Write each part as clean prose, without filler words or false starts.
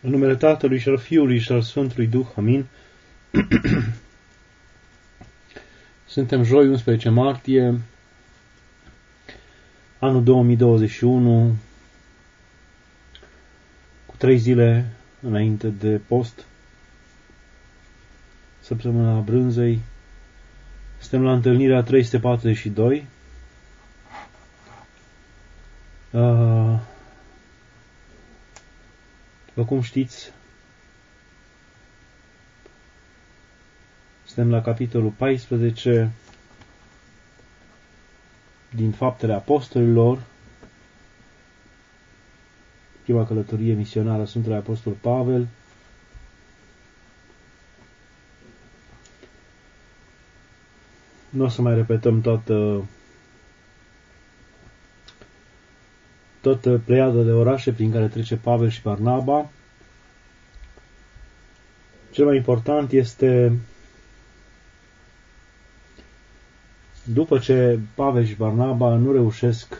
În numele Tatălui și al Fiului și al Sfântului Duh. Amin. Suntem joi, 11 martie, anul 2021, cu 3 zile înainte de post, săptămâna brânzei. Suntem la întâlnirea 342. După cum știți, suntem la capitolul 14 din Faptele Apostolilor, prima călătorie misionară a Sfântului Apostol Pavel. Nu o să mai repetăm toată pleiada de orașe prin care trece Pavel și Barnaba. Cel mai important este, după ce Pavel și Barnaba nu reușesc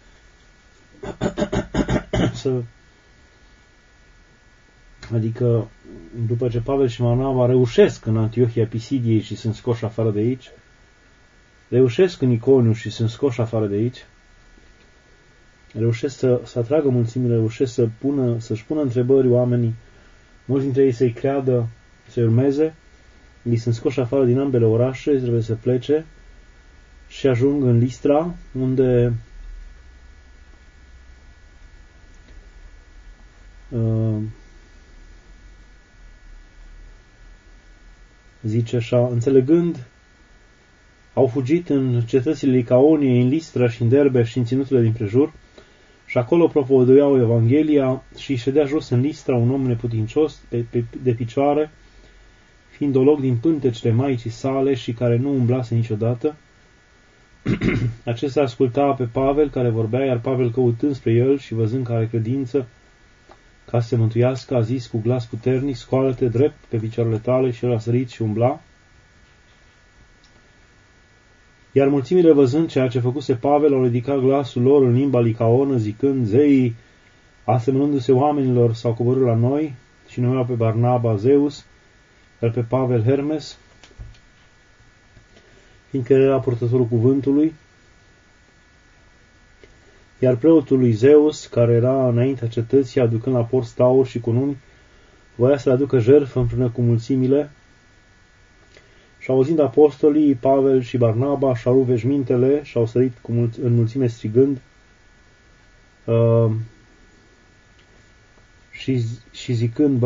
adică după ce Pavel și Barnaba reușesc în Antiohia Pisidiei și sunt scoși afară de aici, reușesc în Iconiu și sunt scoși afară de aici, reușesc să atragă mulțimile, reușesc să-și pună întrebări oamenii, mulți dintre ei să-i creadă, să-i urmeze, ei sunt scoși afară din ambele orașe, trebuie să plece și ajung în Listra, unde zice așa, înțelegând, au fugit în cetățile Licaoniei, în Listra și în Derbe și în ținuturile din prejur, și acolo propovăduiau Evanghelia și ședea jos în Listra un om neputincios de picioare, fiind olog din pântecele Maicii sale și care nu umblase niciodată. Acesta asculta pe Pavel care vorbea, iar Pavel, căutând spre el și văzând că are credință ca să se mântuiască, a zis cu glas puternic, scoală-te drept pe picioarele tale, și el a sărit și umbla. Iar mulțimile, văzând ceea ce făcuse Pavel, au ridicat glasul lor în limba licaonă, zicând, zeii, asemănându-se oamenilor, s-au coborât la noi și numeau pe Barnaba Zeus, iar pe Pavel Hermes, fiindcă era purtătorul cuvântului. Iar preotul lui Zeus, care era înaintea cetății, aducând la port stauri și cununi, voia să le aducă jertfă împreună cu mulțimile. Și auzind apostolii, Pavel și Barnaba și-au rupt veșmintele și au sărit în mulțime strigând și zicând,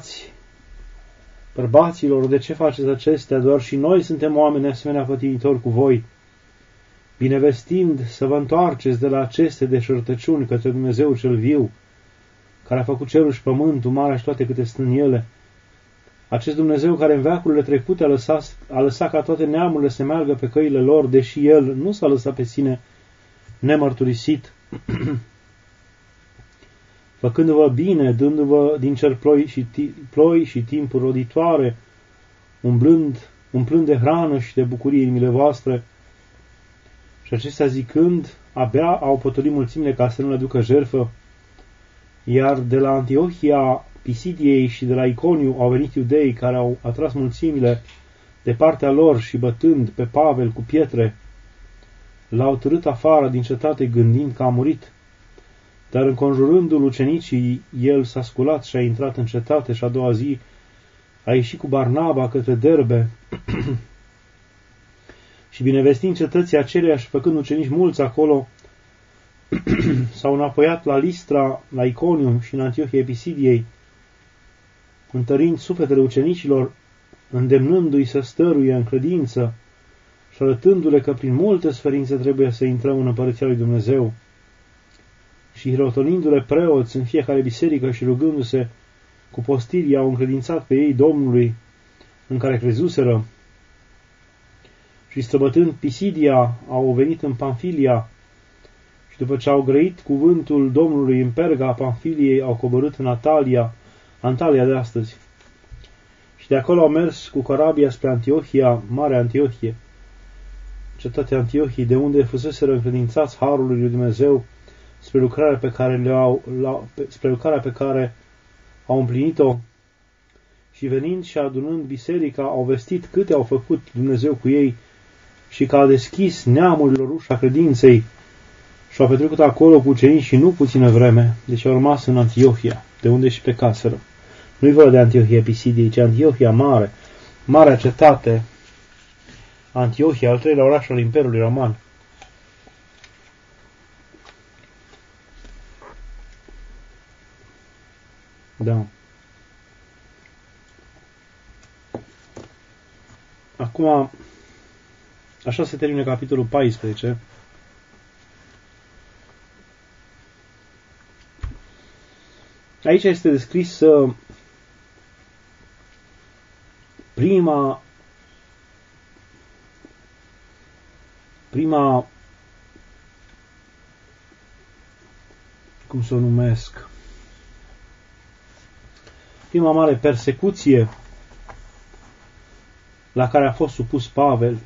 bărbaților, de ce faceți acestea? Doar și noi suntem oameni asemenea pătimitori cu voi. Binevestind să vă întoarceți de la aceste deșertăciuni către Dumnezeu cel viu, care a făcut cerul și pământul, marea și toate câte sunt în ele. Acest Dumnezeu care în veacurile trecute a lăsat ca toate neamurile să meargă pe căile lor, deși El nu s-a lăsat pe sine nemărturisit, făcându-vă bine, dându-vă din cer ploi și timpuri roditoare, umplând de hrană și de bucurie inimile voastre. Și acestea zicând, abia au potolit mulțimile ca să nu le aducă jertfă, iar de la Antiohia Pisidiei și de la Iconiu au venit iudeii care au atras mulțimile de partea lor și bătând pe Pavel cu pietre, l-au târât afară din cetate gândind că a murit. Dar înconjurându-l ucenicii, el s-a sculat și a intrat în cetate și a doua zi a ieșit cu Barnaba către Derbe și binevestind cetății aceleia și făcând ucenici mulți acolo, s-au înapoiat la Listra, la Iconium și în Antiohia Episidiei, întărind sufletele ucenicilor, îndemnându-i să stăruie în credință și arătându-le că prin multe suferințe trebuie să intrăm în Împărăția lui Dumnezeu. Și hirotonindu-le preoți în fiecare biserică și rugându-se cu postirii, au încredințat pe ei Domnului în care crezuseră. Și străbătând Pisidia, au venit în Pamfilia și după ce au grăit cuvântul Domnului în Perga Pamfiliei, au coborât în Antalya de astăzi. Și de acolo au mers cu corabia spre Antiohia, Marea Antiohie, cetatea Antiohiei, de unde fuseseră încredințați harului lui Dumnezeu spre lucrarea pe care au împlinit-o și venind și adunând biserica, au vestit câte au făcut Dumnezeu cu ei și că a deschis neamurilor ușa credinței și au petrecut acolo cu ucenici și nu puțină vreme, deci au rămas în Antiohia, de unde și plecaseră. Nu-i vorba de Antiohia Pisidiei, ci Antiohia mare, marea cetate, Antiohia, al treilea oraș al Imperiului Roman. Da. Acum, așa se termină capitolul 14. Aici este descris prima cum să o numesc, prima mare persecuție la care a fost supus Pavel,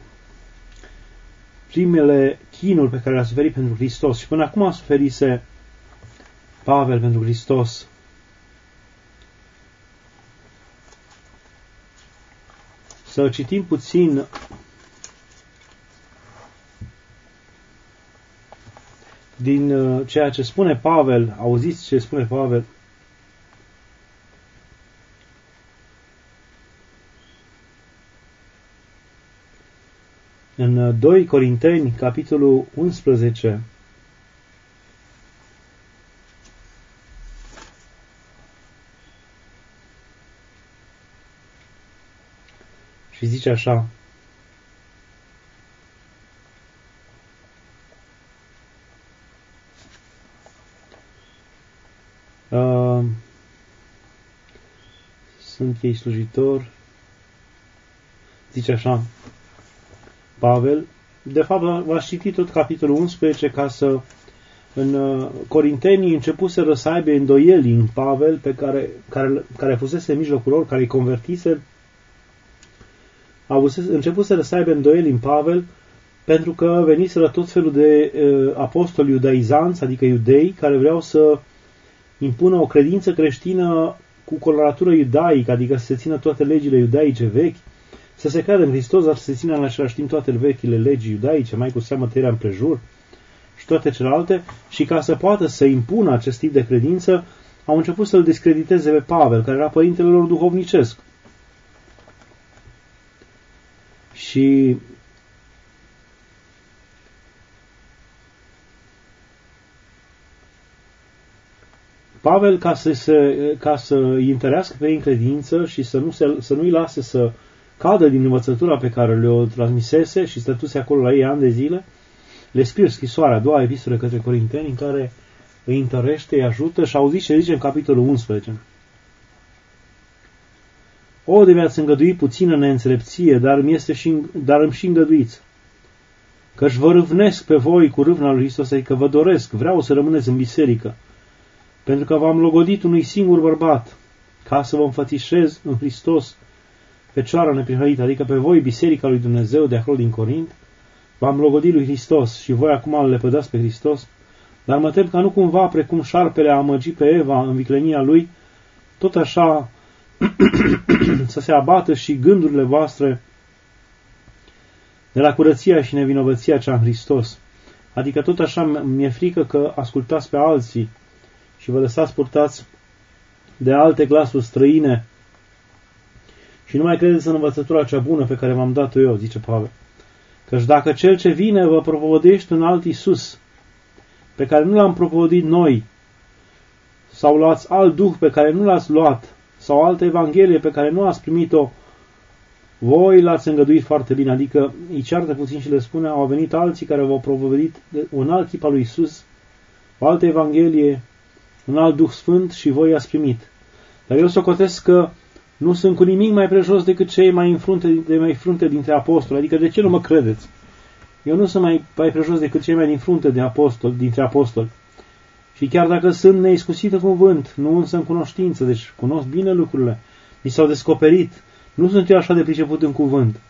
primele chinuri pe care le-a suferit pentru Hristos. Și până acum a suferise Pavel pentru Hristos. Să citim puțin din ceea ce spune Pavel. Auziți ce spune Pavel? În 2 Corinteni, capitolul 11, și zice așa: sunt ei slujitor, zice așa Pavel, de fapt v-aș citi tot capitolul 11 ca să în Corintenii începuseră să aibă îndoieli în Pavel, pe care fusese în mijlocul lor, care îi convertise, începuseră să aibă îndoieli în Pavel, pentru că veniseră tot felul de apostoli iudaizanți, adică iudei, care vreau să impună o credință creștină cu coloratură iudaică, adică să se țină toate legile iudaice vechi, să se creadă în Hristos, dar să se țină în același timp toate vechile legi iudaice, mai cu seamă tăierea împrejur și toate celelalte, și ca să poată să impună acest tip de credință, au început să-l discrediteze pe Pavel, care era părintele lor duhovnicesc. Și Pavel, ca să îi întărească pe ei în credință și să nu-i lase să cadă din învățătura pe care le-o transmisese și stătuse acolo la ei ani de zile, le scrie scrisoarea, a doua epistolă către Corinteni, în care îi întărește, îi ajută și auziți ce zice în capitolul 11. O, de mi-ați îngădui puțină neînțelepție, dar îmi și îngăduiți, că-și vă râvnesc pe voi cu râvna lui Hristos, adică vă doresc, vreau să rămâneți în biserică, pentru că v-am logodit unui singur bărbat, ca să vă înfățișez în Hristos Fecioara neprihănită, adică pe voi, biserica lui Dumnezeu de acolo din Corint, v-am logodit lui Hristos și voi acum îl lepădați pe Hristos, dar mă tem ca nu cumva, precum șarpele a amăgit pe Eva în viclenia lui, tot așa să se abată și gândurile voastre de la curăția și nevinovăția cea în Hristos. Adică tot așa mi-e frică că ascultați pe alții și vă lăsați purtați de alte glasuri străine și nu mai credeți în învățătura cea bună pe care v-am dat-o eu, zice Pavel. Căci dacă cel ce vine vă propovădește un alt Iisus, pe care nu l-am propovădit noi, sau luați alt duh pe care nu l-ați luat, sau altă evanghelie pe care nu ați primit-o, voi l-ați îngăduit foarte bine. Adică îi ceartă puțin și le spune, au venit alții care v-au propovădit un alt chip al lui Iisus, o altă evanghelie, un alt Duh Sfânt și voi i-ați primit. Dar eu socotesc că nu sunt cu nimic mai prejos decât cei mai în frunte dintre apostoli. Adică de ce nu mă credeți? Eu nu sunt mai prejos decât cei mai dintre apostoli. Și chiar dacă sunt neiscusit în cuvânt, nu însă în cunoștință, deci cunosc bine lucrurile, mi s-au descoperit, nu sunt eu așa de priceput în cuvânt.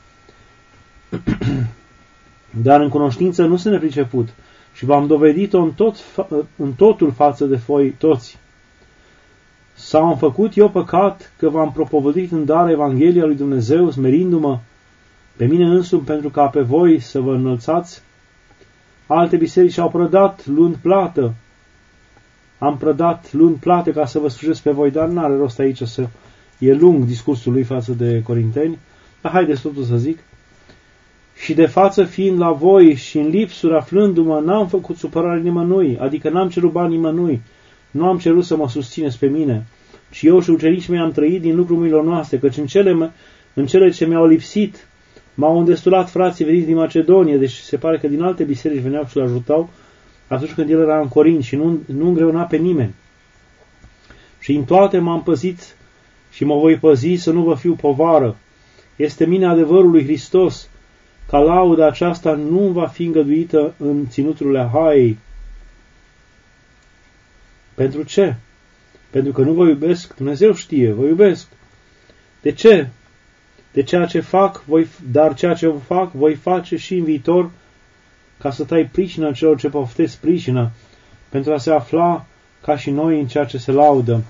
Dar în cunoștință nu sunt nepriceput și v-am dovedit-o în totul față de voi toți. Sau am făcut eu păcat că v-am propovăduit în dar Evanghelia lui Dumnezeu, smerindu-mă pe mine însumi pentru ca pe voi să vă înălțați? Alte biserici au prădat luând plată. Am prădat luând plată ca să vă slujesc pe voi, dar n-are rost aici să... E lung discursul lui față de corinteni, dar haideți totul să zic. Și de față fiind la voi și în lipsuri aflându-mă, n-am făcut supărare nimănui, adică n-am cerut bani nimănui, nu am cerut să mă susțineți pe mine. Și eu și ucenicii mei am trăit din lucrul mâinilor noastre, căci în cele ce mi-au lipsit, m-au îndestulat frații veniți din Macedonie, deci se pare că din alte biserici veneau și le ajutau atunci când el era în Corint și nu îngreuna pe nimeni. Și în toate m-am păzit și mă voi păzi să nu vă fiu povară. Este mine adevărul lui Hristos, ca lauda aceasta nu va fi îngăduită în ținuturile Ahaiei. Pentru ce? Pentru că nu vă iubesc? Dumnezeu știe, vă iubesc. De ce? De ceea ce fac, dar ceea ce fac, voi face și în viitor, ca să tai pricină celor ce poftesc pricină, pentru a se afla ca și noi în ceea ce se laudă.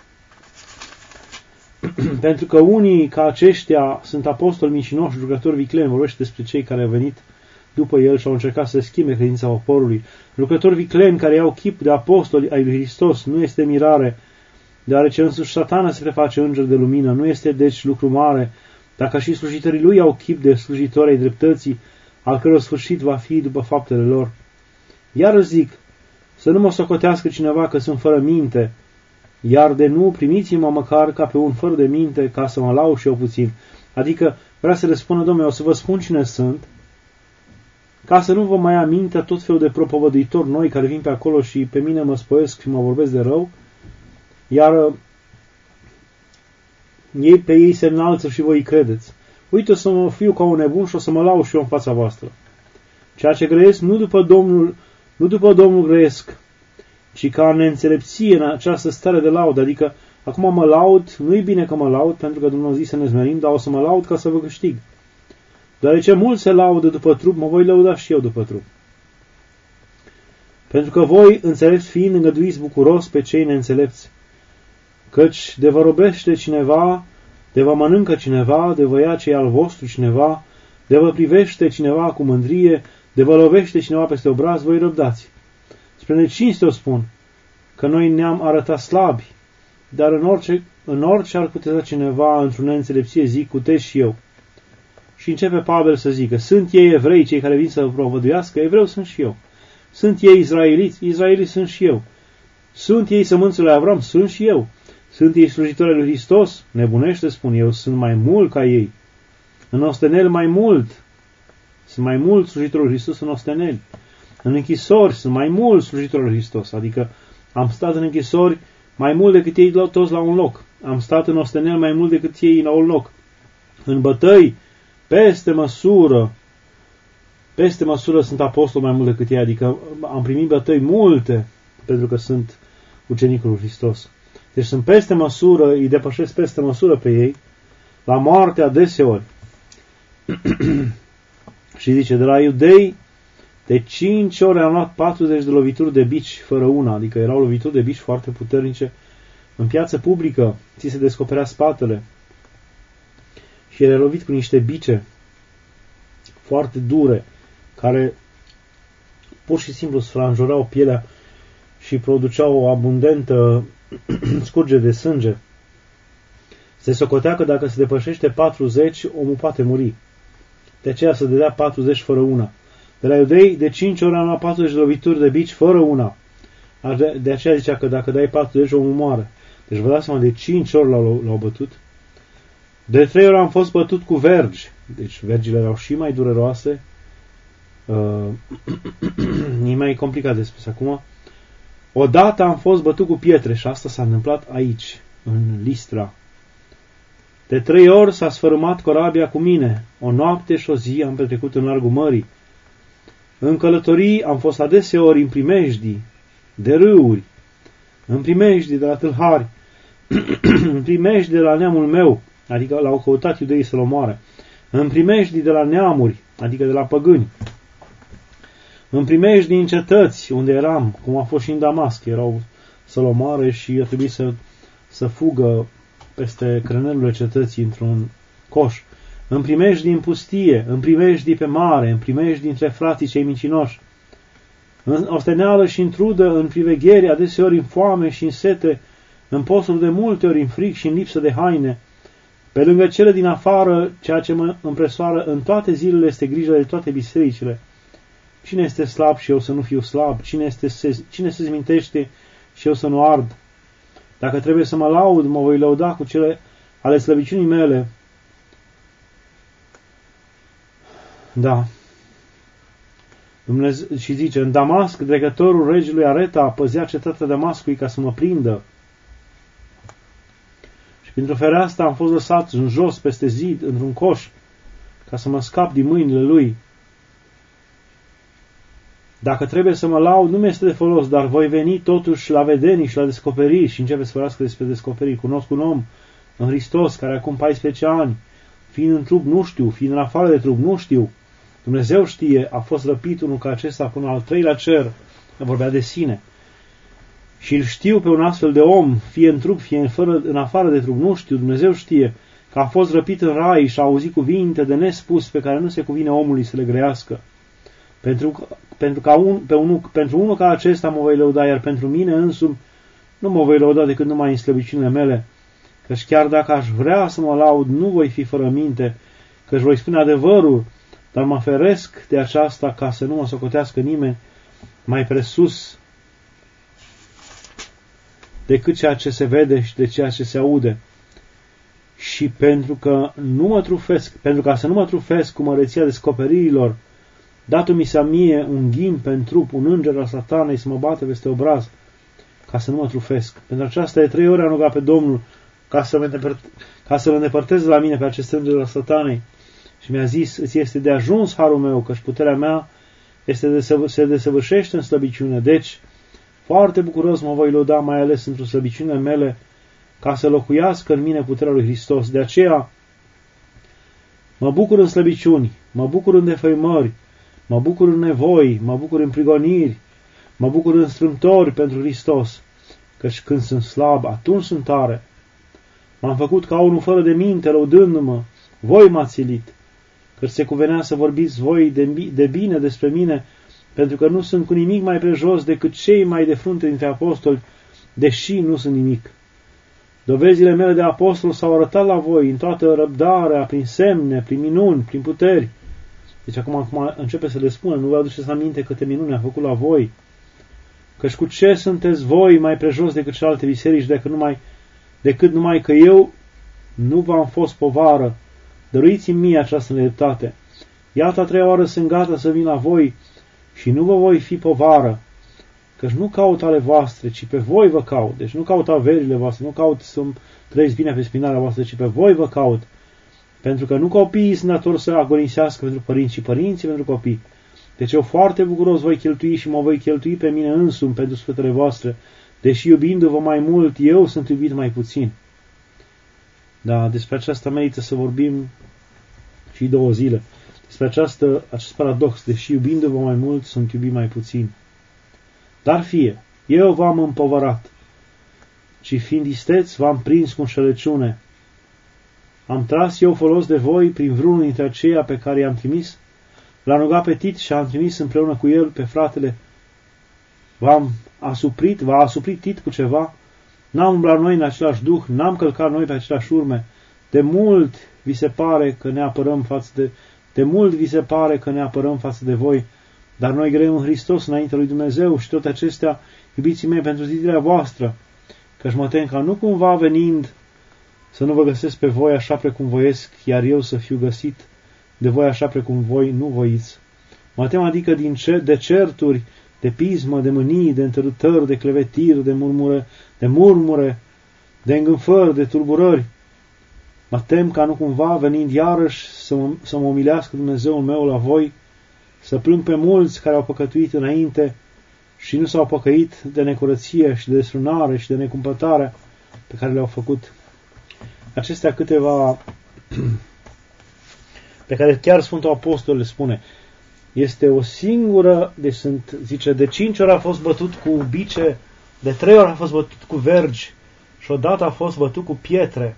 Pentru că unii ca aceștia sunt apostoli mincinoși, jucători vicleni, vorbește despre cei care au venit după el și au încercat să schimbe credința poporului. Lucrători vicleni care iau chip de apostoli ai lui Hristos nu este mirare, deoarece însuși Satana se preface înger de lumină, nu este deci lucru mare, dacă și slujitorii lui au chip de slujitori ai dreptății, al căror sfârșit va fi după faptele lor. Iar zic, să nu mă socotească cineva că sunt fără minte, iar de nu primiți-mă măcar ca pe un fără de minte, ca să mă lau și eu puțin. Adică vrea să le spună, Domnule, o să vă spun cine sunt, ca să nu vă mai aminte tot felul de propovăduitori noi care vin pe acolo și pe mine mă spăiesc și mă vorbesc de rău, iar ei pe ei se înalță și voi îi credeți. Uite, o să mă fiu ca un nebun și o să mă lau și eu în fața voastră. Ceea ce grăiesc nu după Domnul grăiesc, ci ca neînțelepție în această stare de laudă. Adică, acum mă laud, nu-i bine că mă laud, pentru că Dumnezeu zice să ne smerim, dar o să mă laud ca să vă câștig. Deoarece mulți se laudă după trup, mă voi lăuda și eu după trup. Pentru că voi, înțelepți fiind, îngăduiți bucuros pe cei neînțelepți. Căci de vă robește cineva, de vă mănâncă cineva, de vă ia ce e al vostru cineva, de vă privește cineva cu mândrie, de vă lovește cineva peste obraz, voi răbdați. Spre necinste o spun, că noi ne-am arătat slabi, dar în orice ar putea cineva într-o neînțelepție, zic, cutez și eu. Și începe Pavel să zică, sunt ei evrei, cei care vin să vă propovăduiască, evreu sunt și eu. Sunt ei izraeliți, izraeliți sunt și eu. Sunt ei sămânțele lui Avram, sunt și eu. Sunt ei slujitori lui Hristos, nebunește, spun eu, sunt mai mult ca ei. În ostenel mai mult. Sunt mai mult slujitori lui Hristos în osteneli. În închisori sunt mai mulți slujitori lui Hristos. Adică am stat în închisori mai mult decât ei toți la un loc. Am stat în ostenel mai mult decât ei la un loc. În bătăi, peste măsură sunt apostoli mai mult decât ei. Adică am primit bătăi multe pentru că sunt ucenicul lui Hristos. Deci sunt peste măsură, îi depășesc peste măsură pe ei, la moarte adeseori. Și zice, de la iudei, de 5 ori am luat 40 de lovituri de bici fără una, adică erau lovituri de bici foarte puternice. În piață publică, ți se descoperea spatele și era lovit cu niște bice foarte dure, care pur și simplu sfranjurau pielea și produceau o abundentă scurgere de sânge. Se socotea că dacă se depășește 40, omul poate muri. De aceea se dădea 40 fără una. De la iudei, de 5 ori am luat 40 de lovituri de bici fără una. De aceea zicea că dacă dai 40, omul moare. Deci vă dați seama, de 5 ori l-au bătut. De 3 ori am fost bătut cu vergi. Deci vergile erau și mai dureroase. E mai complicat de spus acum. Odată am fost bătut cu pietre și asta s-a întâmplat aici, în Listra. De 3 ori s-a sfărâmat corabia cu mine. O noapte și o zi am petrecut în largul mării. În călătorii am fost adeseori în primejdii de râuri, în primejdii de la tâlhari, în primejdii de la neamul meu, adică l-au căutat iudeii să-l omoare, în primejdii de la neamuri, adică de la păgâni, în primejdii în cetăți unde eram, cum a fost și în Damasc, erau să-l omoare și a trebuit să să fugă peste crânelurile cetății într-un coș, în primejdii în pustie, în primejdii pe mare, în primejdii dintre frații cei mincinoși, în osteneală și în trudă, în priveghere, adeseori în foame și în sete, în posturi de multe ori, în fric și în lipsă de haine. Pe lângă cele din afară, ceea ce mă împresoară în toate zilele este grija de toate bisericile. Cine este slab și eu să nu fiu slab? Cine se zmintește și eu să nu ard? Dacă trebuie să mă laud, mă voi lăuda cu cele ale slăbiciunii mele. Da. Dumnezeu, și zice, în Damasc, dregătorul regelui Areta păzea cetatea Damascului ca să mă prindă. Și printr-o fereastră am fost lăsat în jos peste zid, într-un coș, ca să mă scap din mâinile lui. Dacă trebuie să mă laud, nu mi-este de folos, dar voi veni totuși la vedenii și la descoperiri. Și începe să vorbească despre descoperiri. Cunosc un om în Hristos, care acum 14 ani, fiind în trup, nu știu, fiind în afară de trup, nu știu. Dumnezeu știe, a fost răpit unul ca acesta până al 3-lea cer, vorbea de sine. Și îl știu pe un astfel de om, fie în trup, fie în afară de trup, nu știu, Dumnezeu știe că a fost răpit în rai și a auzit cuvinte de nespus pe care nu se cuvine omului să le grăiască. Pentru unul ca acesta mă voi lăuda, iar pentru mine însumi nu mă voi lăuda decât numai în slăbiciunile mele, căci chiar dacă aș vrea să mă laud, nu voi fi fără minte, căci voi spune adevărul, dar mă feresc de aceasta ca să nu mă socotească nimeni mai presus decât ceea ce se vede și de ceea ce se aude. Și pentru ca să nu mă trufesc cu măreția descoperirilor, datu-mi să mie un ghimp în trup, un înger al satanei să mă bată peste obraz, ca să nu mă trufesc. Pentru aceasta de 3 ori am rugat pe Domnul ca să mă îndepărteze la mine pe acest înger al satanei. Și mi-a zis, îți este de ajuns harul meu, căci puterea mea se desăvârșește în slăbiciune. Deci, foarte bucuros mă voi lăuda, mai ales într-o slăbiciune mele, ca să locuiască în mine puterea lui Hristos. De aceea, mă bucur în slăbiciuni, mă bucur în defăimări, mă bucur în nevoi, mă bucur în prigoniri, mă bucur în strâmtori pentru Hristos, căci când sunt slab, atunci sunt tare. M-am făcut ca unul fără de minte, lăudându-mă, voi m-ați silit, căci se cuvenea să vorbiți voi de bine despre mine, pentru că nu sunt cu nimic mai prejos decât cei mai de frunte dintre apostoli, deși nu sunt nimic. Dovezile mele de apostol s-au arătat la voi în toată răbdarea, prin semne, prin minuni, prin puteri. Deci acum începe să le spună, nu vă aduceți aminte câte minuni a făcut la voi, căci cu ce sunteți voi mai prejos decât celelalte biserici, decât numai că eu nu v-am fost povară. Dăruiți-mi mie această nedreptate. Iată, a 3-a oară sunt gata să vin la voi și nu vă voi fi povară, căci nu caut ale voastre, ci pe voi vă caut. Deci nu caut averile voastre, nu caut să trăiți bine pe spinarea voastră, ci pe voi vă caut. Pentru că nu copiii sunt datori să agonisească pentru părinți, ci părinții pentru copii. Deci eu foarte bucuros voi cheltui și mă voi cheltui pe mine însumi pentru sfătele voastre, deși iubindu-vă mai mult, eu sunt iubit mai puțin. Da, despre aceasta merită să vorbim și 2 zile. Despre acest paradox, deși iubindu-vă mai mult, sunt iubit mai puțin. Dar fie, eu v-am împovărat, și fiind isteți, v-am prins cu înșelăciune. Am tras eu folos de voi prin vreunul dintre aceia pe care i-am trimis? L-am rugat pe Tit și am trimis împreună cu el pe fratele. V-a asuprit Tit cu ceva? N-am umblat noi în același duh, n-am călcat noi pe aceleași urme. De mult vi se pare că ne apărăm față de voi, dar noi grăim în Hristos înaintea lui Dumnezeu și toate acestea, iubiții mei, pentru zidirea voastră, căci mă tem ca nu cumva venind să nu vă găsesc pe voi așa precum voiesc, iar eu să fiu găsit de voi așa precum voi nu voiți. Mă tem adică de certuri, de pismă, de mânii, de întărâtări, de clevetiri, de murmure, de îngânfări, de tulburări. Mă tem ca nu cumva, venind iarăși, să mă umilească Dumnezeul meu la voi, să plâng pe mulți care au păcătuit înainte și nu s-au păcăit de necurăție și de desfrânare și de necumpătare pe care le-au făcut. Acestea câteva pe care chiar Sfântul Apostol le spune. Este o singură, zice, de 5 ori a fost bătut cu bice, de 3 ori a fost bătut cu vergi și odată a fost bătut cu pietre.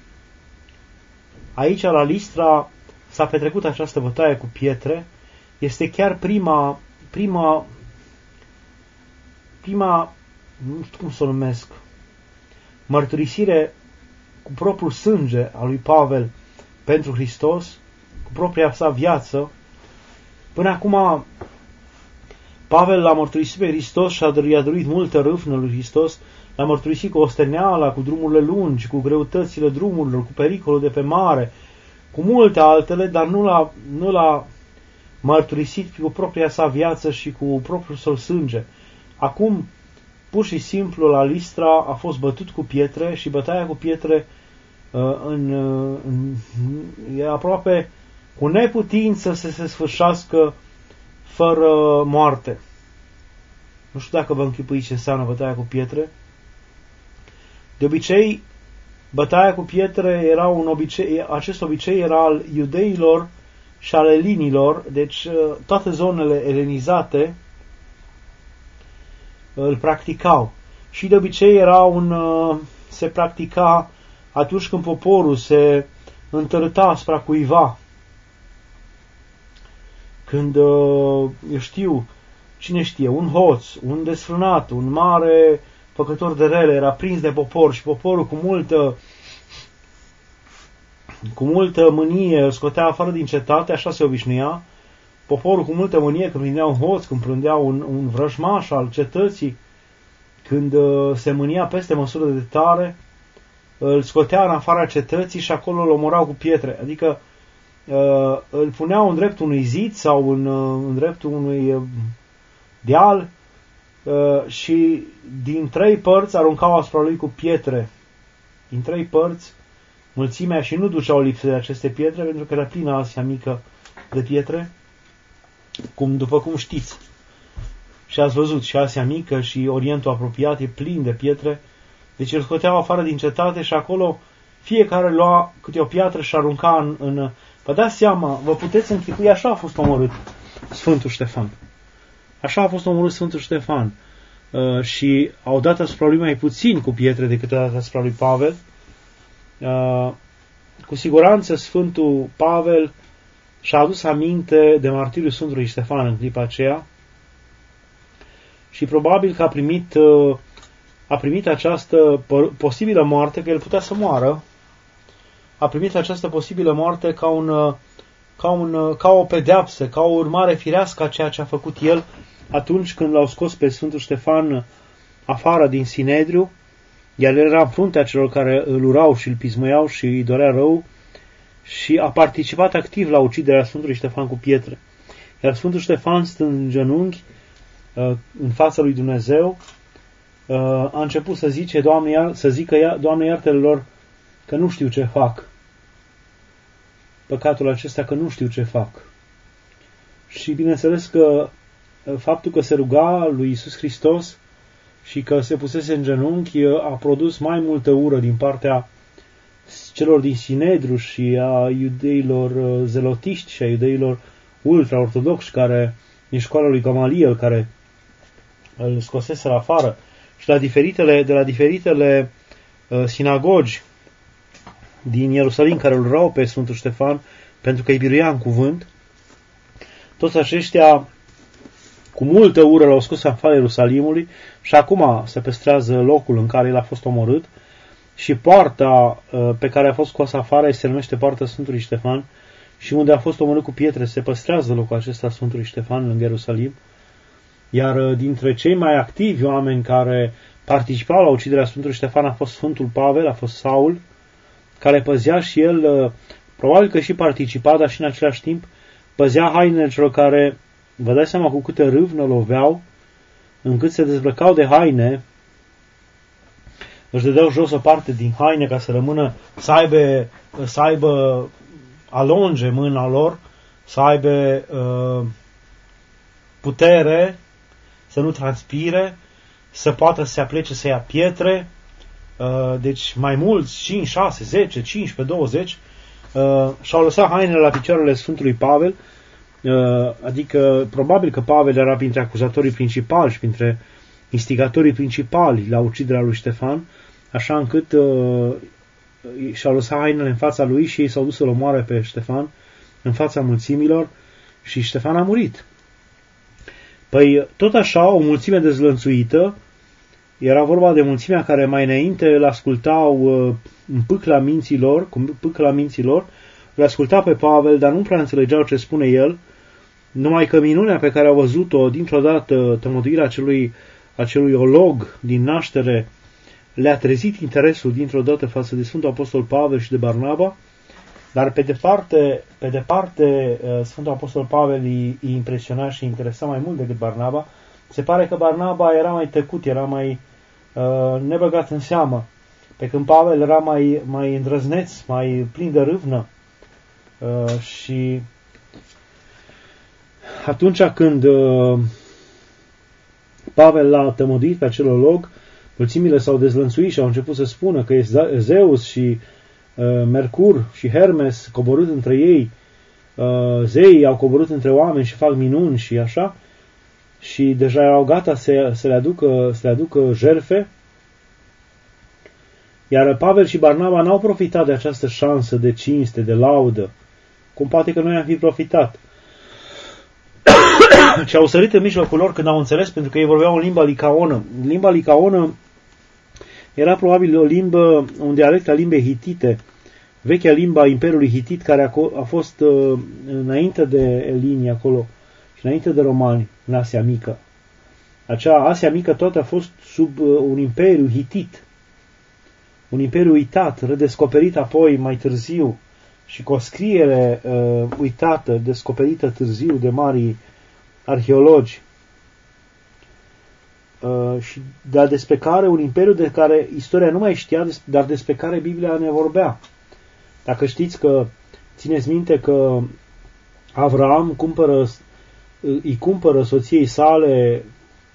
Aici, la Listra, s-a petrecut această bătaie cu pietre. Este chiar prima, nu știu cum să o numesc, mărturisire cu propriul sânge a lui Pavel pentru Hristos, cu propria sa viață. Până acum, Pavel l-a mărturisit pe Hristos și i-a dăruit multă râvnă lui Hristos, l-a mărturisit cu osteneala, cu drumurile lungi, cu greutățile drumurilor, cu pericolul de pe mare, cu multe altele, dar nu l-a mărturisit cu propria sa viață și cu propriul său sânge. Acum, pur și simplu, la Listra a fost bătut cu pietre și bătaia cu pietre e aproape cu neputință să se sfârșească fără moarte. Nu știu dacă vă închipuiți ce înseamnă bătaia cu pietre. De obicei, bătaia cu pietre era un obicei, acest obicei era al iudeilor și al elinilor, deci toate zonele elenizate îl practicau. Și de obicei se practica atunci când poporul se întărâta asupra cuiva. Când, cine știe, un hoț, un desfrânat, un mare făcător de rele era prins de popor și poporul cu multă mânie îl scotea afară din cetate, așa se obișnuia. Poporul cu multă mânie când prindea un hoț, când prindea un vrăjmaș al cetății, când se mânia peste măsură de tare, îl scotea în afara cetății și acolo îl omorau cu pietre. Adică îl puneau în dreptul unui zid sau în dreptul unui deal și din 3 părți aruncau asupra lui cu pietre. Din 3 părți mulțimea și nu duceau lipsă de aceste pietre pentru că era plină Asia Mică de pietre, după cum știți. Și ați văzut, și Asia Mică și Orientul apropiat e plin de pietre. Deci îl scoteau afară din cetate și acolo fiecare lua câte o piatră și arunca în... Vă dați seama, vă puteți închipui, așa a fost omorât Sfântul Ștefan. Așa a fost omorât Sfântul Ștefan. Și au dat asupra lui mai puțin cu pietre decât a dat asupra lui Pavel. Cu siguranță Sfântul Pavel și-a adus aminte de martiriul Sfântului Ștefan în clipa aceea și probabil că a primit această posibilă moarte, că el putea să moară, a primit această posibilă moarte ca o pedeapsă, ca o urmare firească a ceea ce a făcut el atunci când l-au scos pe Sfântul Ștefan afară din Sinedriu, iar el era în fruntea celor care îl urau și îl pismăiau și îi dorea rău și a participat activ la uciderea Sfântului Ștefan cu pietre. Iar Sfântul Ștefan, stând în genunchi în fața lui Dumnezeu, a început să zică, Doamne, iartă-le lor că nu știu ce fac. Păcatul acesta că nu știu ce fac. Și bineînțeles că faptul că se ruga lui Iisus Hristos și că se pusese în genunchi a produs mai multă ură din partea celor din Sinedru și a iudeilor zelotiști și a iudeilor ultra-ortodoxi care, din școala lui Gamaliel, care îl scoseseră afară și de la diferitele sinagogi din Ierusalim care îl rău pe Sfântul Ștefan pentru că îi biruia în cuvânt. Toți aceștia cu multă ură l-au scos afară Ierusalimului și acum se păstrează locul în care el a fost omorât și poarta pe care a fost scos afară se numește poarta Sfântului Ștefan și unde a fost omorât cu pietre se păstrează locul acesta Sfântului Ștefan lângă Ierusalim. Iar dintre cei mai activi oameni care participau la uciderea Sfântului Ștefan a fost Sfântul Pavel, a fost Saul, care păzea și el, probabil că și participa, dar și în același timp păzea hainele celor care, vă dați seama cu câte râvnă loveau, încât se dezbrăcau de haine, își dădeau jos o parte din haine ca să rămână, să aibă alonge mâna lor, să aibă putere, să nu transpire, să poată să se aplece să ia pietre, deci mai mulți, 5, 6, 10, 15, 20, și-au lăsat hainele la picioarele Sfântului Pavel, adică probabil că Pavel era printre acuzatorii principali și printre instigatorii principali la uciderea lui Ștefan, așa încât și-au lăsat hainele în fața lui și ei s-au dus să-l omoare pe Ștefan în fața mulțimilor și Ștefan a murit. Păi tot așa, o mulțime dezlănțuită, era vorba de mulțimea care mai înainte îl ascultau în pâcla minților, îl asculta pe Pavel, dar nu prea înțelegeau ce spune el, numai că minunea pe care au văzut-o dintr-o dată, tămăduirea acelui olog din naștere, le-a trezit interesul dintr-o dată față de Sfântul Apostol Pavel și de Barnaba, dar pe departe Sfântul Apostol Pavel îi impresiona și îi interesa mai mult decât Barnaba. Se pare că Barnaba era mai tăcut, era mai nebăgat în seamă, pe când Pavel era mai îndrăzneț, mai plin de râvnă. Și atunci când Pavel l-a tămăduit pe acel olog, mulțimile s-au dezlănțuit și au început să spună că e Zeus și Mercur și Hermes coborât între ei, zeii au coborât între oameni și fac minuni și așa, și deja erau gata să le aducă jertfe, iar Pavel și Barnaba n-au profitat de această șansă de cinste, de laudă, cum poate că noi am fi profitat. Și au sărit în mijlocul lor când au înțeles, pentru că ei vorbeau în limba licaonă. Limba licaonă era probabil o limbă, un dialect al limbei hitite, vechea limba Imperiului Hitit, care a fost înainte de Elini acolo și înainte de romani în Asia Mică. Acea Asia Mică toată a fost sub un imperiu hitit, un imperiu uitat, redescoperit apoi mai târziu și cu o scriere uitată, descoperită târziu de mari arheologi. Și despre care un imperiu de care istoria nu mai știa, dar despre care Biblia ne vorbea. Dacă știți că, țineți minte că Avram îi cumpără soției sale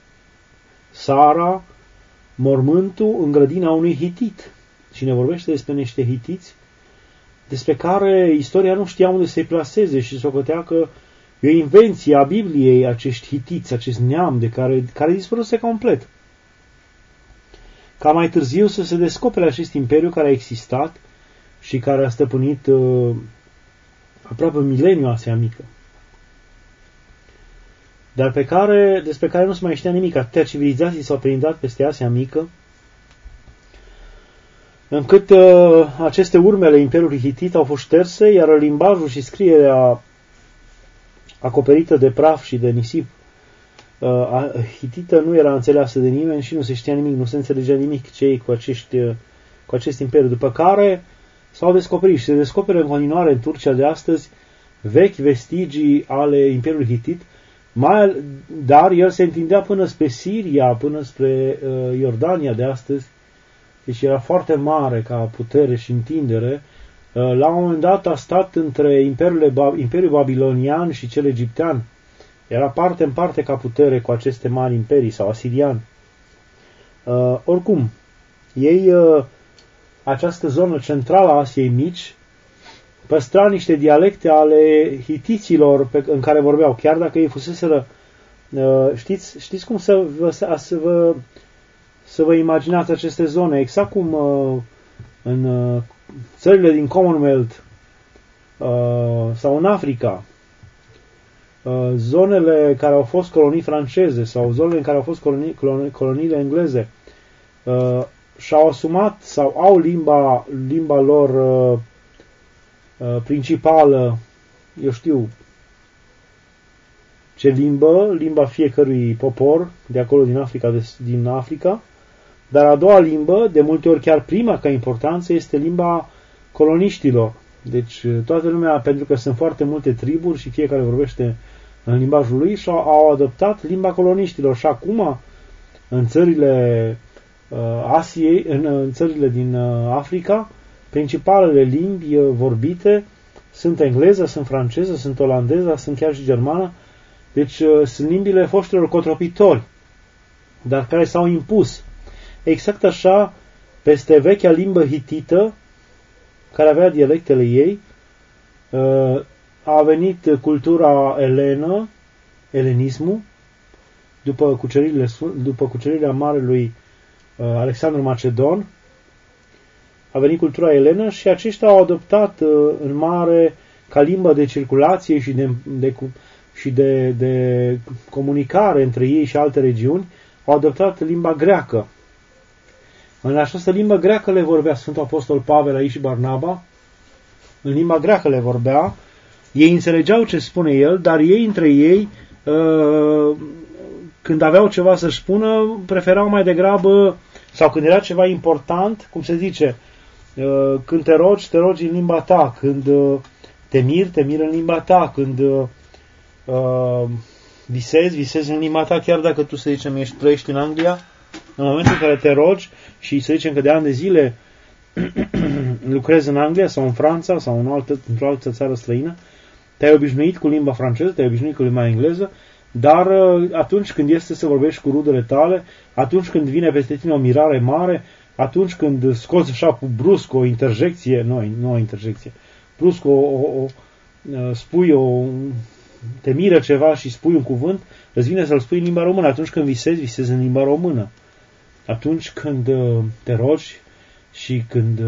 Sara mormântul în grădina unui hitit. Și ne vorbește despre niște hitiți despre care istoria nu știa unde să-i plaseze și socotea că e o invenție a Bibliei acești hitiți, acest neam de care dispăruse complet. Ca mai târziu să se descopere acest imperiu care a existat și care a stăpânit aproape mileniu Asia Mică. Dar despre care nu se mai știa nimic. Atâtea civilizații s-au prindat peste Asia Mică, încât aceste urme ale Imperiului Hitit au fost șterse, iar limbajul și scrierea acoperită de praf și de nisip hitită nu era înțeleasă de nimeni și nu se știa nimic, nu se înțelegea nimic cei cu acest imperiu. După care s-au descoperit și se descoperă în continuare în Turcia de astăzi vechi vestigii ale Imperiului Hitit, dar el se întindea până spre Siria, până spre Iordania de astăzi, deci era foarte mare ca putere și întindere. La un moment dat a stat între Imperiul Babilonian și cel egiptean. Era parte în parte ca putere cu aceste mari imperii sau asirian. Oricum, ei, această zonă centrală a Asiei Mici, păstra niște dialecte ale hitiților în care vorbeau, chiar dacă ei fuseseră, știți cum să vă imaginați aceste zone, exact cum în țările din Commonwealth sau în Africa, zonele care au fost colonii franceze sau zonele în care au fost coloniile engleze și-au asumat sau au limba lor principală, eu știu ce limba fiecărui popor de acolo din Africa, dar a doua limbă, de multe ori chiar prima ca importanță, este limba coloniștilor. Deci toată lumea, pentru că sunt foarte multe triburi și fiecare vorbește în limbajul lui, și au adoptat limba coloniștilor. Și acum, în țările Asiei, în țările din Africa, principalele limbi vorbite sunt engleză, sunt franceză, sunt olandeză, sunt chiar și germană. Deci sunt limbile foștilor cotropitori, dar care s-au impus. Exact așa, peste vechea limbă hitită, care avea dialectele ei, a venit cultura elenă, elenismul, după cucerirea marelui Alexandru Macedon, a venit cultura elenă și aceștia au adoptat în mare ca limbă de circulație și de comunicare între ei și alte regiuni, au adoptat limba greacă. În această limbă greacă le vorbea Sfântul Apostol Pavel aici și Barnaba, în limba greacă le vorbea, ei înțelegeau ce spune el, dar ei între ei, când aveau ceva să spună, preferau mai degrabă, sau când era ceva important, cum se zice, când te rogi în limba ta, când te miri în limba ta, când visezi în limba ta, chiar dacă tu, să zicem, trăiești în Anglia, în momentul în care te rogi și să zicem că de ani de zile lucrezi în Anglia sau în Franța sau într-o altă țară străină, te-ai obișnuit cu limba franceză, te-ai obișnuit cu limba engleză, dar atunci când este să vorbești cu rudele tale, atunci când vine peste tine o mirare mare, atunci când scoți așa brusc o interjecție, nu o interjecție, brusc te miră ceva și spui un cuvânt, îți vine să-l spui în limba română. Atunci când visezi în limba română. Atunci când te rogi și când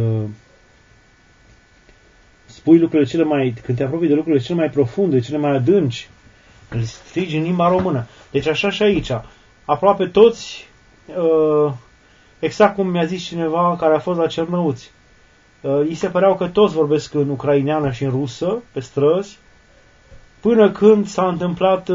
spui lucrurile când te apropii de lucrurile cele mai profunde, cele mai adânci, îl strigi în limba română. Deci așa și aici. Aproape toți, exact cum mi-a zis cineva care a fost la Cernăuți, îi se păreau că toți vorbesc în ucraineană și în rusă, pe străzi, până când s-a întâmplat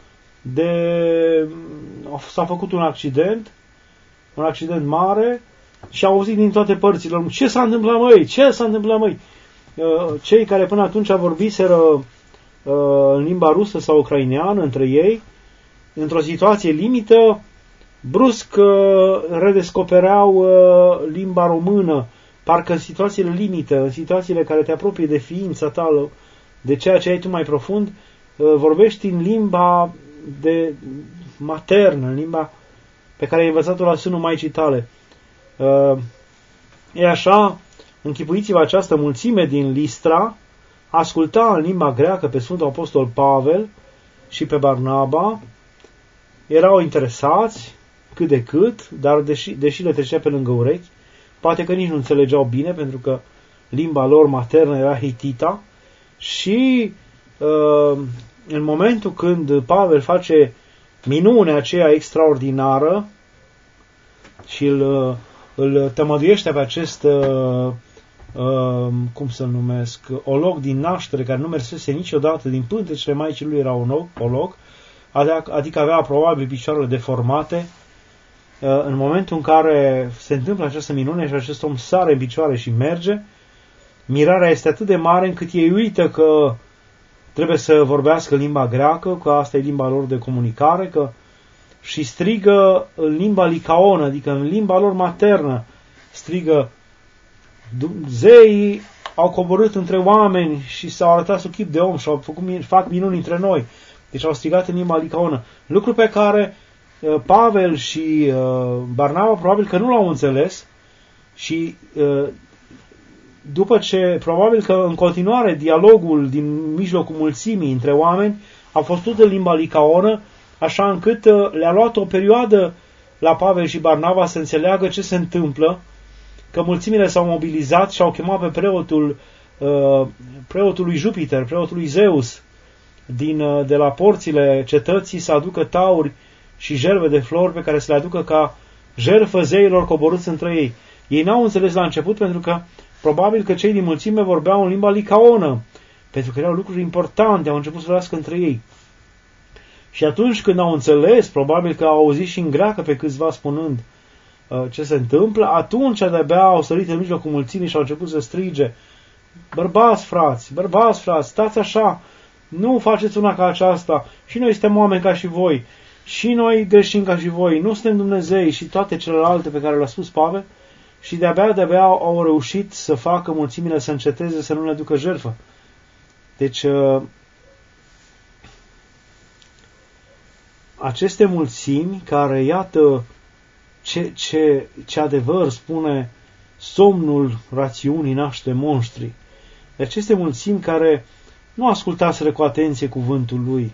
s-a făcut un accident mare și au auzit din toate părțile, ce s-a întâmplat, măi? Ce s-a întâmplat, măi? Cei care până atunci vorbiseră în limba rusă sau ucraineană între ei, într-o situație limită, brusc redescopereau limba română, parcă în situațiile limită, în situațiile care te apropie de ființa ta, de ceea ce ai tu mai profund, vorbești în limba maternă, în limba pe care ai învățat-o la sânul Maicii tale. E așa, închipuiți-vă această mulțime din Listra, asculta în limba greacă pe Sfântul Apostol Pavel și pe Barnaba, erau interesați cât de cât, dar deși le trecea pe lângă urechi, poate că nici nu înțelegeau bine, pentru că limba lor maternă era hitita, și în momentul când Pavel face minunea aceea extraordinară și îl tămăduiește pe acest cum să-l numesc, olog din naștere, care nu mersese niciodată, din pântecele Maicii lui era un olog, adică avea probabil picioarele deformate. În momentul în care se întâmplă această minune și acest om sare în picioare și merge, mirarea este atât de mare încât ei uită că trebuie să vorbească limba greacă, că asta e limba lor de comunicare, și strigă în limba licaonă, adică în limba lor maternă, strigă: zeii au coborât între oameni și s-au arătat sub chip de om și fac minuni între noi. Deci au strigat în limba licaonă. Lucru pe care Pavel și Barnaba probabil că nu l-au înțeles și după ce, probabil că în continuare, dialogul din mijlocul mulțimii între oameni a fost tot în limba licaonă, așa încât le-a luat o perioadă la Pavel și Barnaba să înțeleagă ce se întâmplă, că mulțimile s-au mobilizat și au chemat pe preotul lui Jupiter, preotul lui Zeus, de la porțile cetății să aducă tauri și jertfe de flori pe care să le aducă ca jertfă zeilor coborâți între ei. Ei n-au înțeles la început pentru că probabil că cei din mulțime vorbeau în limba licaonă, pentru că erau lucruri importante, au început să vorbească între ei. Și atunci când au înțeles, probabil că au auzit și în greacă pe câțiva spunând ce se întâmplă, atunci de-abia au sărit în mijlocul mulțimii și au început să strige: bărbați frați, stați așa, nu faceți una ca aceasta, și noi suntem oameni ca și voi, și noi greșim ca și voi, nu suntem Dumnezei, și toate celelalte pe care le-a spus Pavel, și de-abia au reușit să facă mulțimile să înceteze, să nu le ducă jertfă. Deci, aceste mulțimi care, iată, ce adevăr spune somnul rațiunii naște monștri. De aceste mulțimi care nu ascultaseră cu atenție cuvântul lui.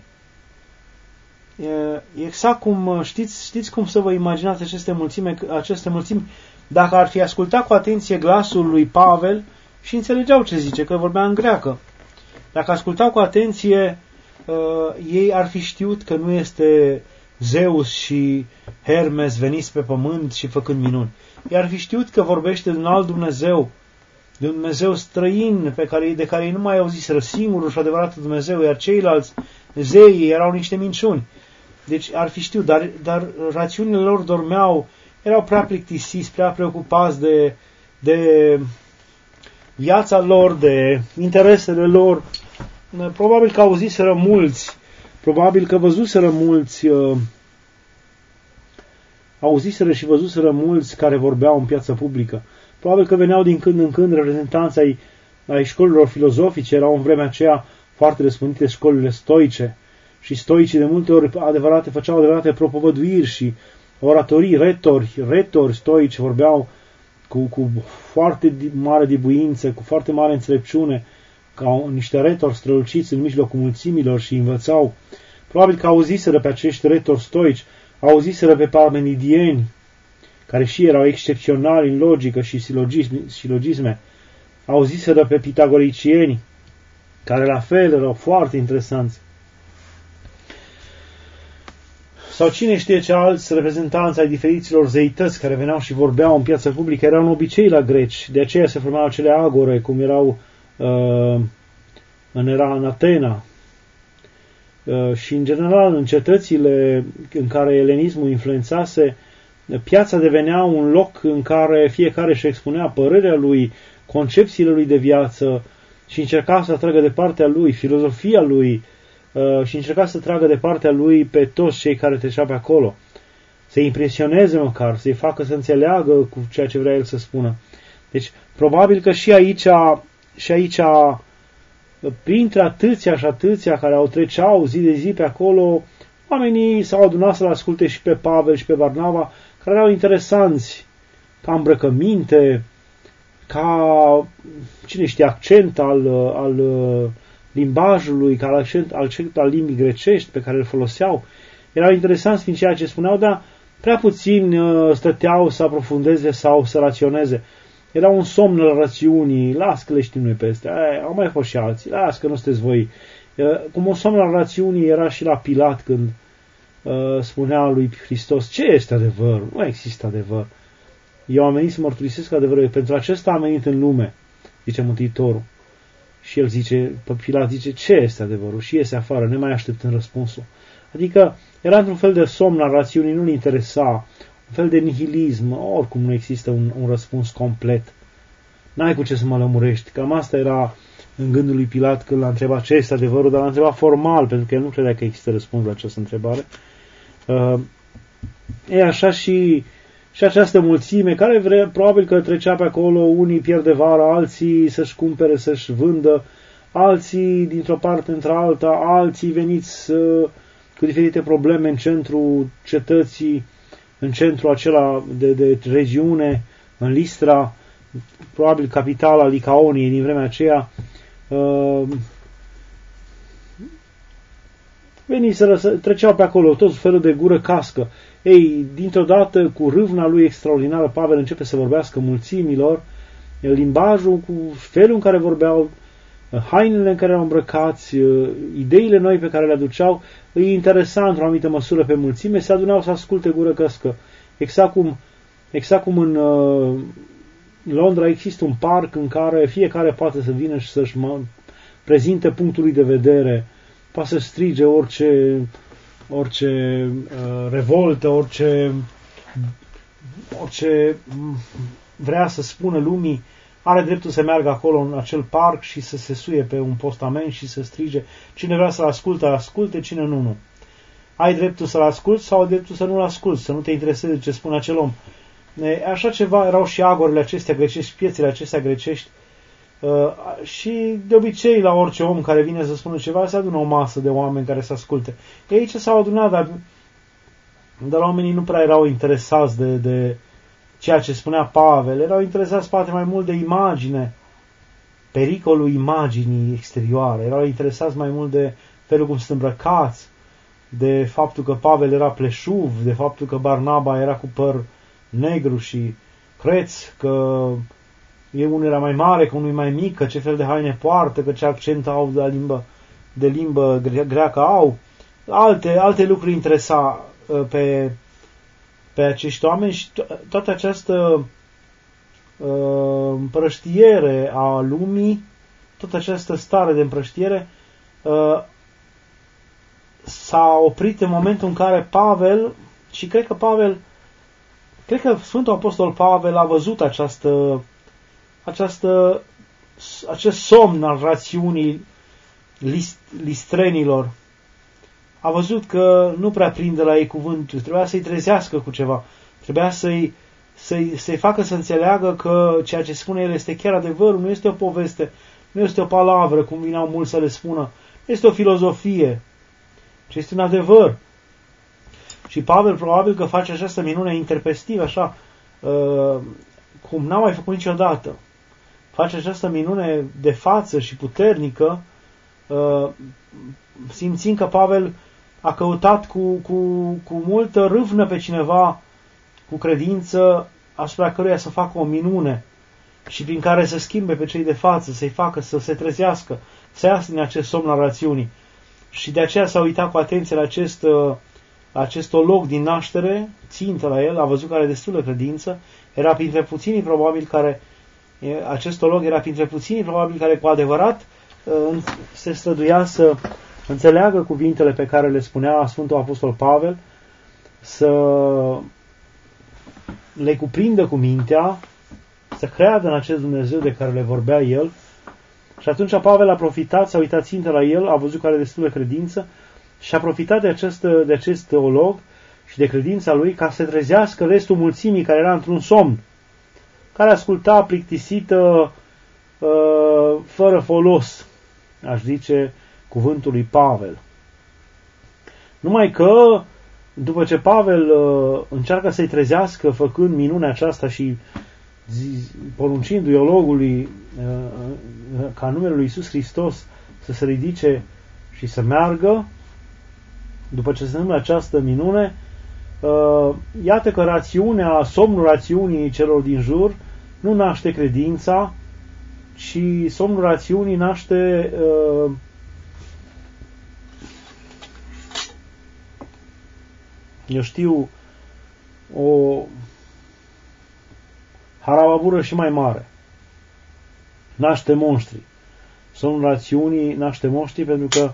E exact cum știți cum să vă imaginați aceste mulțimi dacă ar fi ascultat cu atenție glasul lui Pavel și înțelegeau ce zice, că vorbea în greacă. Dacă ascultau cu atenție, ei ar fi știut că nu este Zeus și Hermes veniți pe pământ și făcând minuni. Ei ar fi știut că vorbește de un alt Dumnezeu, de un Dumnezeu străin de care ei nu mai auziseră, singurul și adevăratul Dumnezeu, iar ceilalți zei erau niște minciuni. Deci ar fi știut, dar rațiunile lor dormeau, erau prea plictisiți, prea preocupați de viața lor, de interesele lor. Probabil că auziseră mulți, probabil că văzuseră mulți, auziseră și văzuseră mulți care vorbeau în piața publică. Probabil că veneau din când în când reprezentanți ai școlilor filozofice, erau în vremea aceea foarte răspândite școlile stoice și stoicii de multe ori făceau adevărate propovăduiri și oratorii, retori stoici vorbeau cu foarte mare dibuință, cu foarte mare înțelepciune, ca niște retori străluciți în mijlocul mulțimilor și învățau. Probabil că auziseră pe acești retori stoici, auziseră pe parmenidieni, care și erau excepționali în logică și silogisme, auziseră pe pitagoricieni, care la fel erau foarte interesanți. Sau cine știe ce alți reprezentanți ai diferiților zeități care veneau și vorbeau în piața publică, erau în obicei la greci, de aceea se formau acele agore, cum erau în Atena. Și în general, în cetățile în care elenismul influențase, piața devenea un loc în care fiecare își expunea părerea lui, concepțiile lui de viață și încerca să tragă de partea lui, filozofia lui, și încerca să tragă de partea lui pe toți cei care treceau pe acolo. Să-i impresioneze măcar, să-i facă să înțeleagă cu ceea ce vrea el să spună. Deci, probabil că și aici, printre atâția și atâția care treceau zi de zi pe acolo, oamenii s-au adunat să-l asculte și pe Pavel și pe Barnaba, care erau interesanți, ca îmbrăcăminte, ca, cine știe, accent al limbajului, ca accent al limbii grecești pe care îl foloseau. Erau interesanți din ceea ce spuneau, dar prea puțin stăteau să aprofundeze sau să raționeze. Era un somn al rațiunii, las că le știm noi peste, au mai fost și alții, las că nu sunteți voi. Cum un somn al rațiunii era și la Pilat când spunea lui Hristos, ce este adevăr? Nu există adevăr. Eu am venit să mărturisesc adevărul, pentru acesta am venit în lume, zice Mântuitorul. Și el zice, Pilat zice, ce este adevărul? Și iese afară, nemai așteptând răspunsul. Adică era într-un fel de somn al rațiunii, nu-l interesa, un fel de nihilism, oricum nu există un răspuns complet. N-ai cu ce să mă lămurești. Cam asta era în gândul lui Pilat când l-a întrebat ce este adevărul, dar l-a întrebat formal, pentru că el nu credea că există răspuns la această întrebare. Așa și această mulțime, care probabil că trecea pe acolo, unii pierde vara, alții să-și cumpere, să-și vândă, alții dintr-o parte într-alta, alții veniți cu diferite probleme în centrul cetății, în centrul acela de regiune, în Listra, probabil capitala Licaoniei din vremea aceea, treceau pe acolo tot felul de gură cască. Ei, dintr-o dată, cu râvna lui extraordinară, Pavel începe să vorbească mulțimilor, limbajul, cu felul în care vorbeau, hainele în care erau îmbrăcați, ideile noi pe care le aduceau, îi interesa într-o anumită măsură pe mulțime, se adunau să asculte gură cască. Exact cum în Londra există un parc în care fiecare poate să vină și să-și prezinte punctul lui de vedere, poate să strige orice revoltă, orice vrea să spună lumii, are dreptul să meargă acolo în acel parc și să se suie pe un postament și să strige. Cine vrea să-l asculte, cine nu. Ai dreptul să-l asculți sau ai dreptul să nu-l asculți, să nu te intereseze ce spune acel om. Așa ceva erau și agorele acestea grecești, piețele acestea grecești. Și de obicei la orice om care vine să spună ceva se adună o masă de oameni care să asculte. Aici s-au adunat, dar oamenii nu prea erau interesați de ceea ce spunea Pavel, erau interesați poate mai mult de imagine, pericolul imaginii exterioare, erau interesați mai mult de felul cum sunt îmbrăcați, de faptul că Pavel era pleșuv, de faptul că Barnaba era cu păr negru și creț, că unul era mai mare, că unul e mai mic, că ce fel de haine poartă, că ce accent au de limbă greacă au. Alte lucruri interesa pe acești oameni și toată această împrăștiere a lumii, toată această stare de împrăștiere s-a oprit în momentul în care Pavel, și cred că Sfântul Apostol Pavel a văzut acest somn al rațiunii listrenilor. A văzut că nu prea prinde la ei cuvântul, trebuia să-i trezească cu ceva, trebuia să-i facă să înțeleagă că ceea ce spune el este chiar adevărul, nu este o poveste, nu este o palavră, cum vineau mulți să le spună, nu este o filozofie, ci este un adevăr. Și Pavel probabil că face această minune interpestivă, așa, cum n-a mai făcut niciodată. Face această minune de față și puternică, simțind că Pavel a căutat cu multă râvnă pe cineva cu credință asupra căruia să facă o minune și prin care să schimbe pe cei de față, să-i facă să se trezească, să iasă din acest somn al rațiunii. Și de aceea s-a uitat cu atenție la acest olog din naștere, țintă la el, a văzut că are destulă credință, era printre puținii probabil care, acest olog era printre puținii probabil care cu adevărat se străduia să înțeleagă cuvintele pe care le spunea Sfântul Apostol Pavel, să le cuprindă cu mintea, să creadă în acest Dumnezeu de care le vorbea el. Și atunci Pavel a profitat, s-a uitat țintă la el, a văzut că are destulă credință și a profitat de acest teolog și de credința lui ca să trezească restul mulțimii care era într-un somn, care asculta plictisită, fără folos, aș zice, cuvântul lui Pavel. Numai că, după ce Pavel încearcă să-i trezească făcând minunea aceasta și poruncindu-i ologului ca numele lui Iisus Hristos să se ridice și să meargă, după ce se întâmplă această minune, iată că somnul rațiunii celor din jur nu naște credința, ci somnul rațiunii naște o harababură și mai mare. Naște monștri. Somnul rațiunii naște monștri pentru că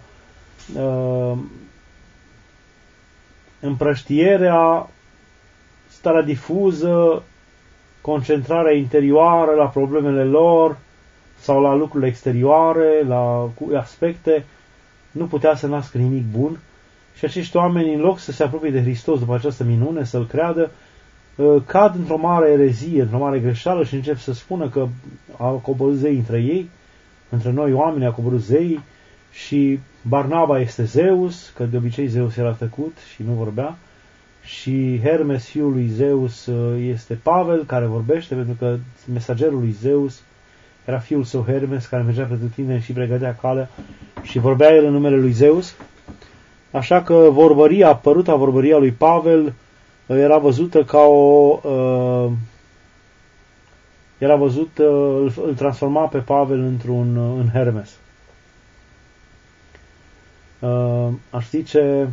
împrăștierea, starea difuză, concentrarea interioară la problemele lor sau la lucrurile exterioare, la aspecte, nu putea să nască nimic bun. Și acești oameni, în loc să se apropie de Hristos după această minune, să-L creadă, cad într-o mare erezie, într-o mare greșeală și încep să spună că au coborât zei între ei, între noi oameni au coborât zei și Barnaba este Zeus, că de obicei Zeus era tăcut și nu vorbea, și Hermes, fiul lui Zeus, este Pavel, care vorbește, pentru că mesagerul lui Zeus era fiul său Hermes, care mergea pretutindeni și pregătea calea și vorbea el în numele lui Zeus. Așa că apăruta vorbăria lui Pavel era văzută ca îl transforma pe Pavel în Hermes. Aș zice,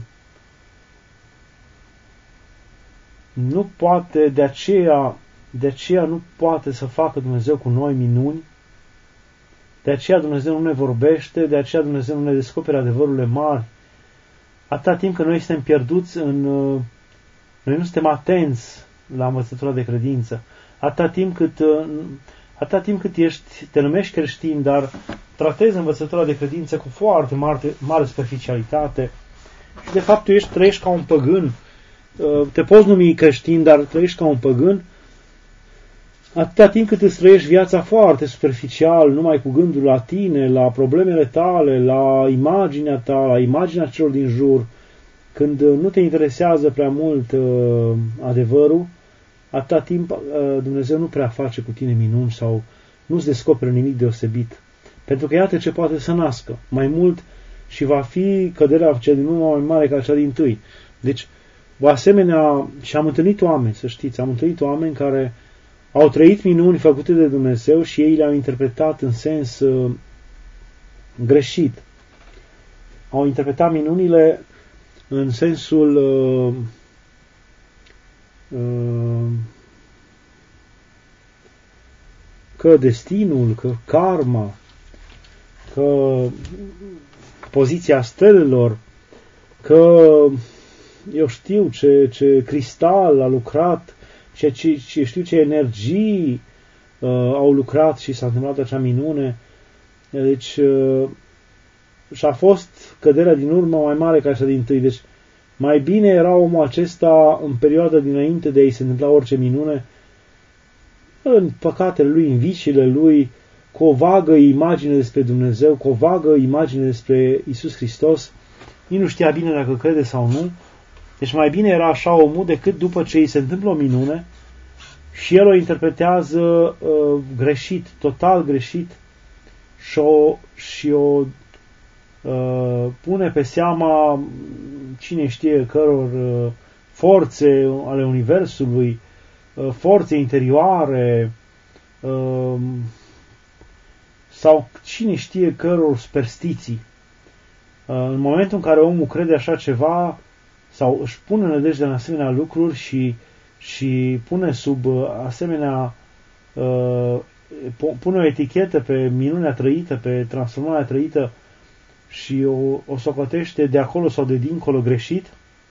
nu poate, de aceea nu poate să facă Dumnezeu cu noi minuni, de aceea Dumnezeu nu ne vorbește, de aceea Dumnezeu nu ne descoperă adevărurile mari. Atâta timp că noi suntem pierduți noi nu suntem atenți la învățătura de credință. Atâta timp cât te numești creștin, dar tratezi învățătura de credință cu foarte mare superficialitate și de fapt trăiești ca un păgân. Te poți numi creștin, dar trăiești ca un păgân. Atâta timp cât îți trăiești viața foarte superficial, numai cu gândul la tine, la problemele tale, la imaginea ta, la imaginea celor din jur, când nu te interesează prea mult adevărul, atâta timp Dumnezeu nu prea face cu tine minuni sau nu-ți descoperă nimic deosebit. Pentru că iată ce poate să nască mai mult și va fi căderea cea din urmă mai mare ca cea din tâi. Deci, o asemenea, și am întâlnit oameni, să știți, am întâlnit oameni care Au trăit minuni făcute de Dumnezeu și ei le-au interpretat în sens greșit. Au interpretat minunile în sensul că destinul, că karma, că poziția stelelor, că eu știu ce cristal a lucrat, știu ce energii au lucrat și s-a întâmplat acea minune. Deci și a fost căderea din urmă mai mare ca cea dintâi. Deci mai bine era omul acesta în perioada dinainte de a-i se întâmpla orice minune, în păcatele lui, în viciile lui, cu o vagă imagine despre Dumnezeu, cu o vagă imagine despre Iisus Hristos. Nici nu știa bine dacă crede sau nu. Deci mai bine era așa omul decât după ce îi se întâmplă o minune și el o interpretează greșit, total greșit și o pune pe seama cine știe căror forțe ale Universului, forțe interioare sau cine știe căror superstiții. În momentul în care omul crede așa ceva sau își pune nădejde în asemenea lucruri și pune sub asemenea pune o etichetă pe minunea trăită, pe transformarea trăită și o socotește de acolo sau de dincolo greșit,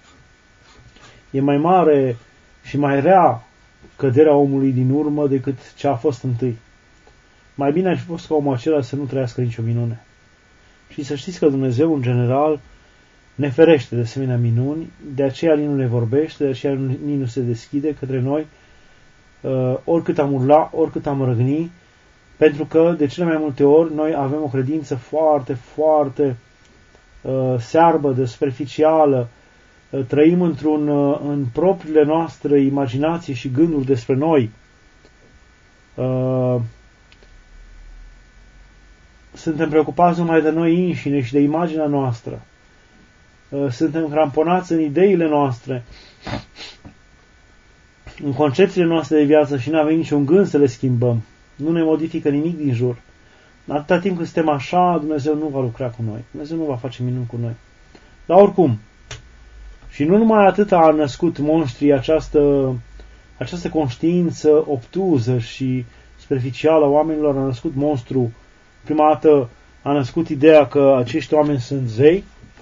e mai mare și mai rea căderea omului din urmă decât ce a fost întâi. Mai bine ar fi fost ca omul acela să nu trăiască nicio minune. Și să știți că Dumnezeu, în general, ne ferește de asemenea minuni, de aceea nici nu ne vorbește, de aceea nici nu se deschide către noi, oricât am urla, oricât am răgni, pentru că, de cele mai multe ori, noi avem o credință foarte, foarte searbădă, superficială, trăim în propriile noastre imaginații și gânduri despre noi. Suntem preocupați numai de noi înșine și de imaginea noastră. Suntem cramponați în ideile noastre, în concepțiile noastre de viață și nu avem niciun gând să le schimbăm. Nu ne modifică nimic din jur. Atâta timp cât suntem așa, Dumnezeu nu va lucra cu noi. Dumnezeu nu va face minuni cu noi. Dar oricum, și nu numai atât a născut monștrii această conștiință obtuză și superficială a oamenilor, a născut monstru. Prima dată a născut ideea că acești oameni sunt zei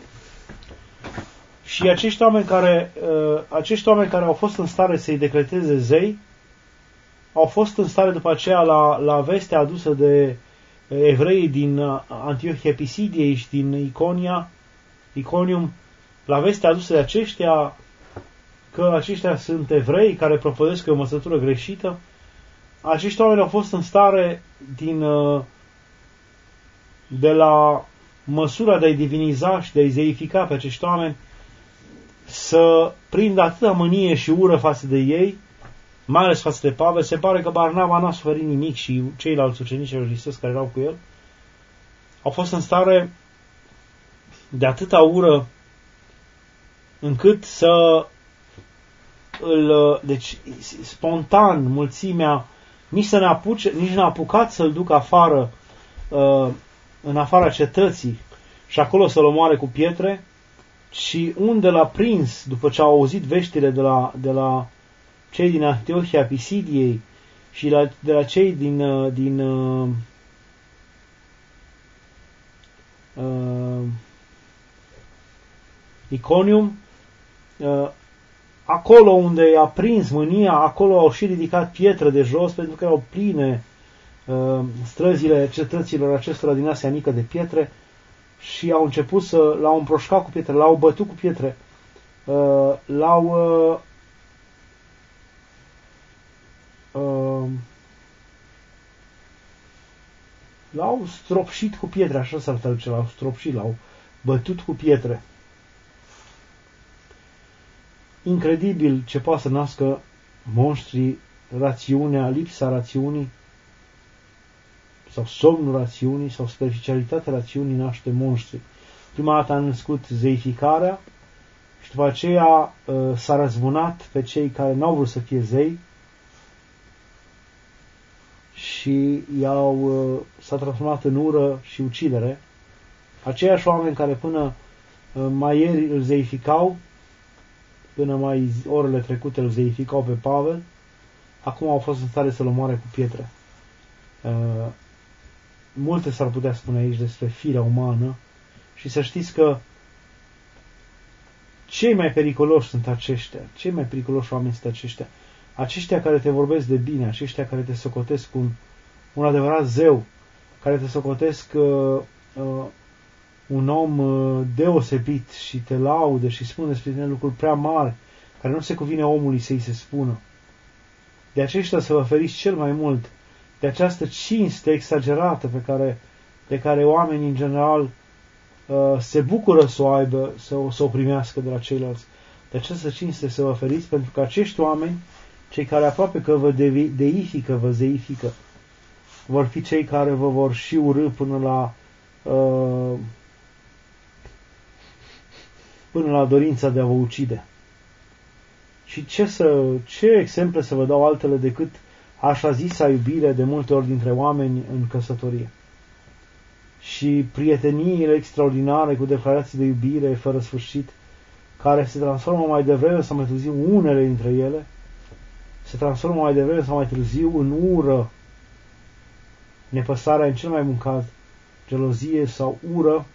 și acești oameni care au fost în stare să-i decreteze zei, au fost în stare după aceea la vestea adusă de evrei din Antiohia Pisidiei și din Iconium, la vestea adusă de aceștia că aceștia sunt evrei care propovăduiesc o învățătură greșită, acești oameni au fost în stare de la măsura de a-i diviniza și de a-i zeifica pe acești oameni, să prindă atâta mânie și ură față de ei, mai ales față de Pavel. Se pare că Barnaba n-a suferit nimic și ceilalți ucenici ai lui Hristos care erau cu el au fost în stare de atâta ură încât deci spontan mulțimea nici n-a apucat să-l ducă afară, în afara cetății și acolo să-l omoare cu pietre, și unde l-a prins după ce au auzit veștile de la cei din Antiohia Pisidiei și de la cei din Iconium, acolo unde i-a prins mânia, acolo au și ridicat pietre de jos, pentru că erau pline străzile cetăților acestora din Asia Mică de pietre, și au început l-au împroșcat cu pietre, l-au bătut cu pietre, l-au stropșit cu pietre, așa s-ar traduce, l-au stropșit, l-au bătut cu pietre. Incredibil ce poate să nască monștrii, rațiunea, lipsa rațiunii, sau somnul rațiunii, sau superficialitatea rațiunii naște monștri. Prima dată a născut zeificarea și după aceea s-a răzbunat pe cei care n-au vrut să fie zei și s-a transformat în ură și ucidere. Aceiași oameni care până mai ieri îl zeificau, până mai orele trecute îl zeificau pe Pavel, acum au fost în stare să-l omoare cu pietre. Multe s-ar putea spune aici despre firea umană și să știți că cei mai periculoși sunt aceștia, cei mai periculoși oameni sunt aceștia, aceștia care te vorbesc de bine, aceștia care te socotesc un adevărat zeu, care te socotesc un om deosebit și te laudă și spune despre tine lucruri prea mari, care nu se cuvine omului să-i se spună. De aceștia să vă feriți cel mai mult de această cinste exagerată pe care oamenii în general se bucură să o aibă, să o primească de la ceilalți. De această cinste să vă feriți, pentru că acești oameni, cei care aproape că vă deifică, vă zeifică, vor fi cei care vă vor și urâ până la dorința de a vă ucide. Și ce exemple să vă dau altele decât așa zisa iubire de multe ori dintre oameni în căsătorie. Și prieteniile extraordinare cu declarații de iubire fără sfârșit, care se transformă mai devreme sau mai târziu, unele dintre ele, se transformă mai devreme sau mai târziu în ură. Nepăsarea în cel mai bun caz, gelozie sau ură,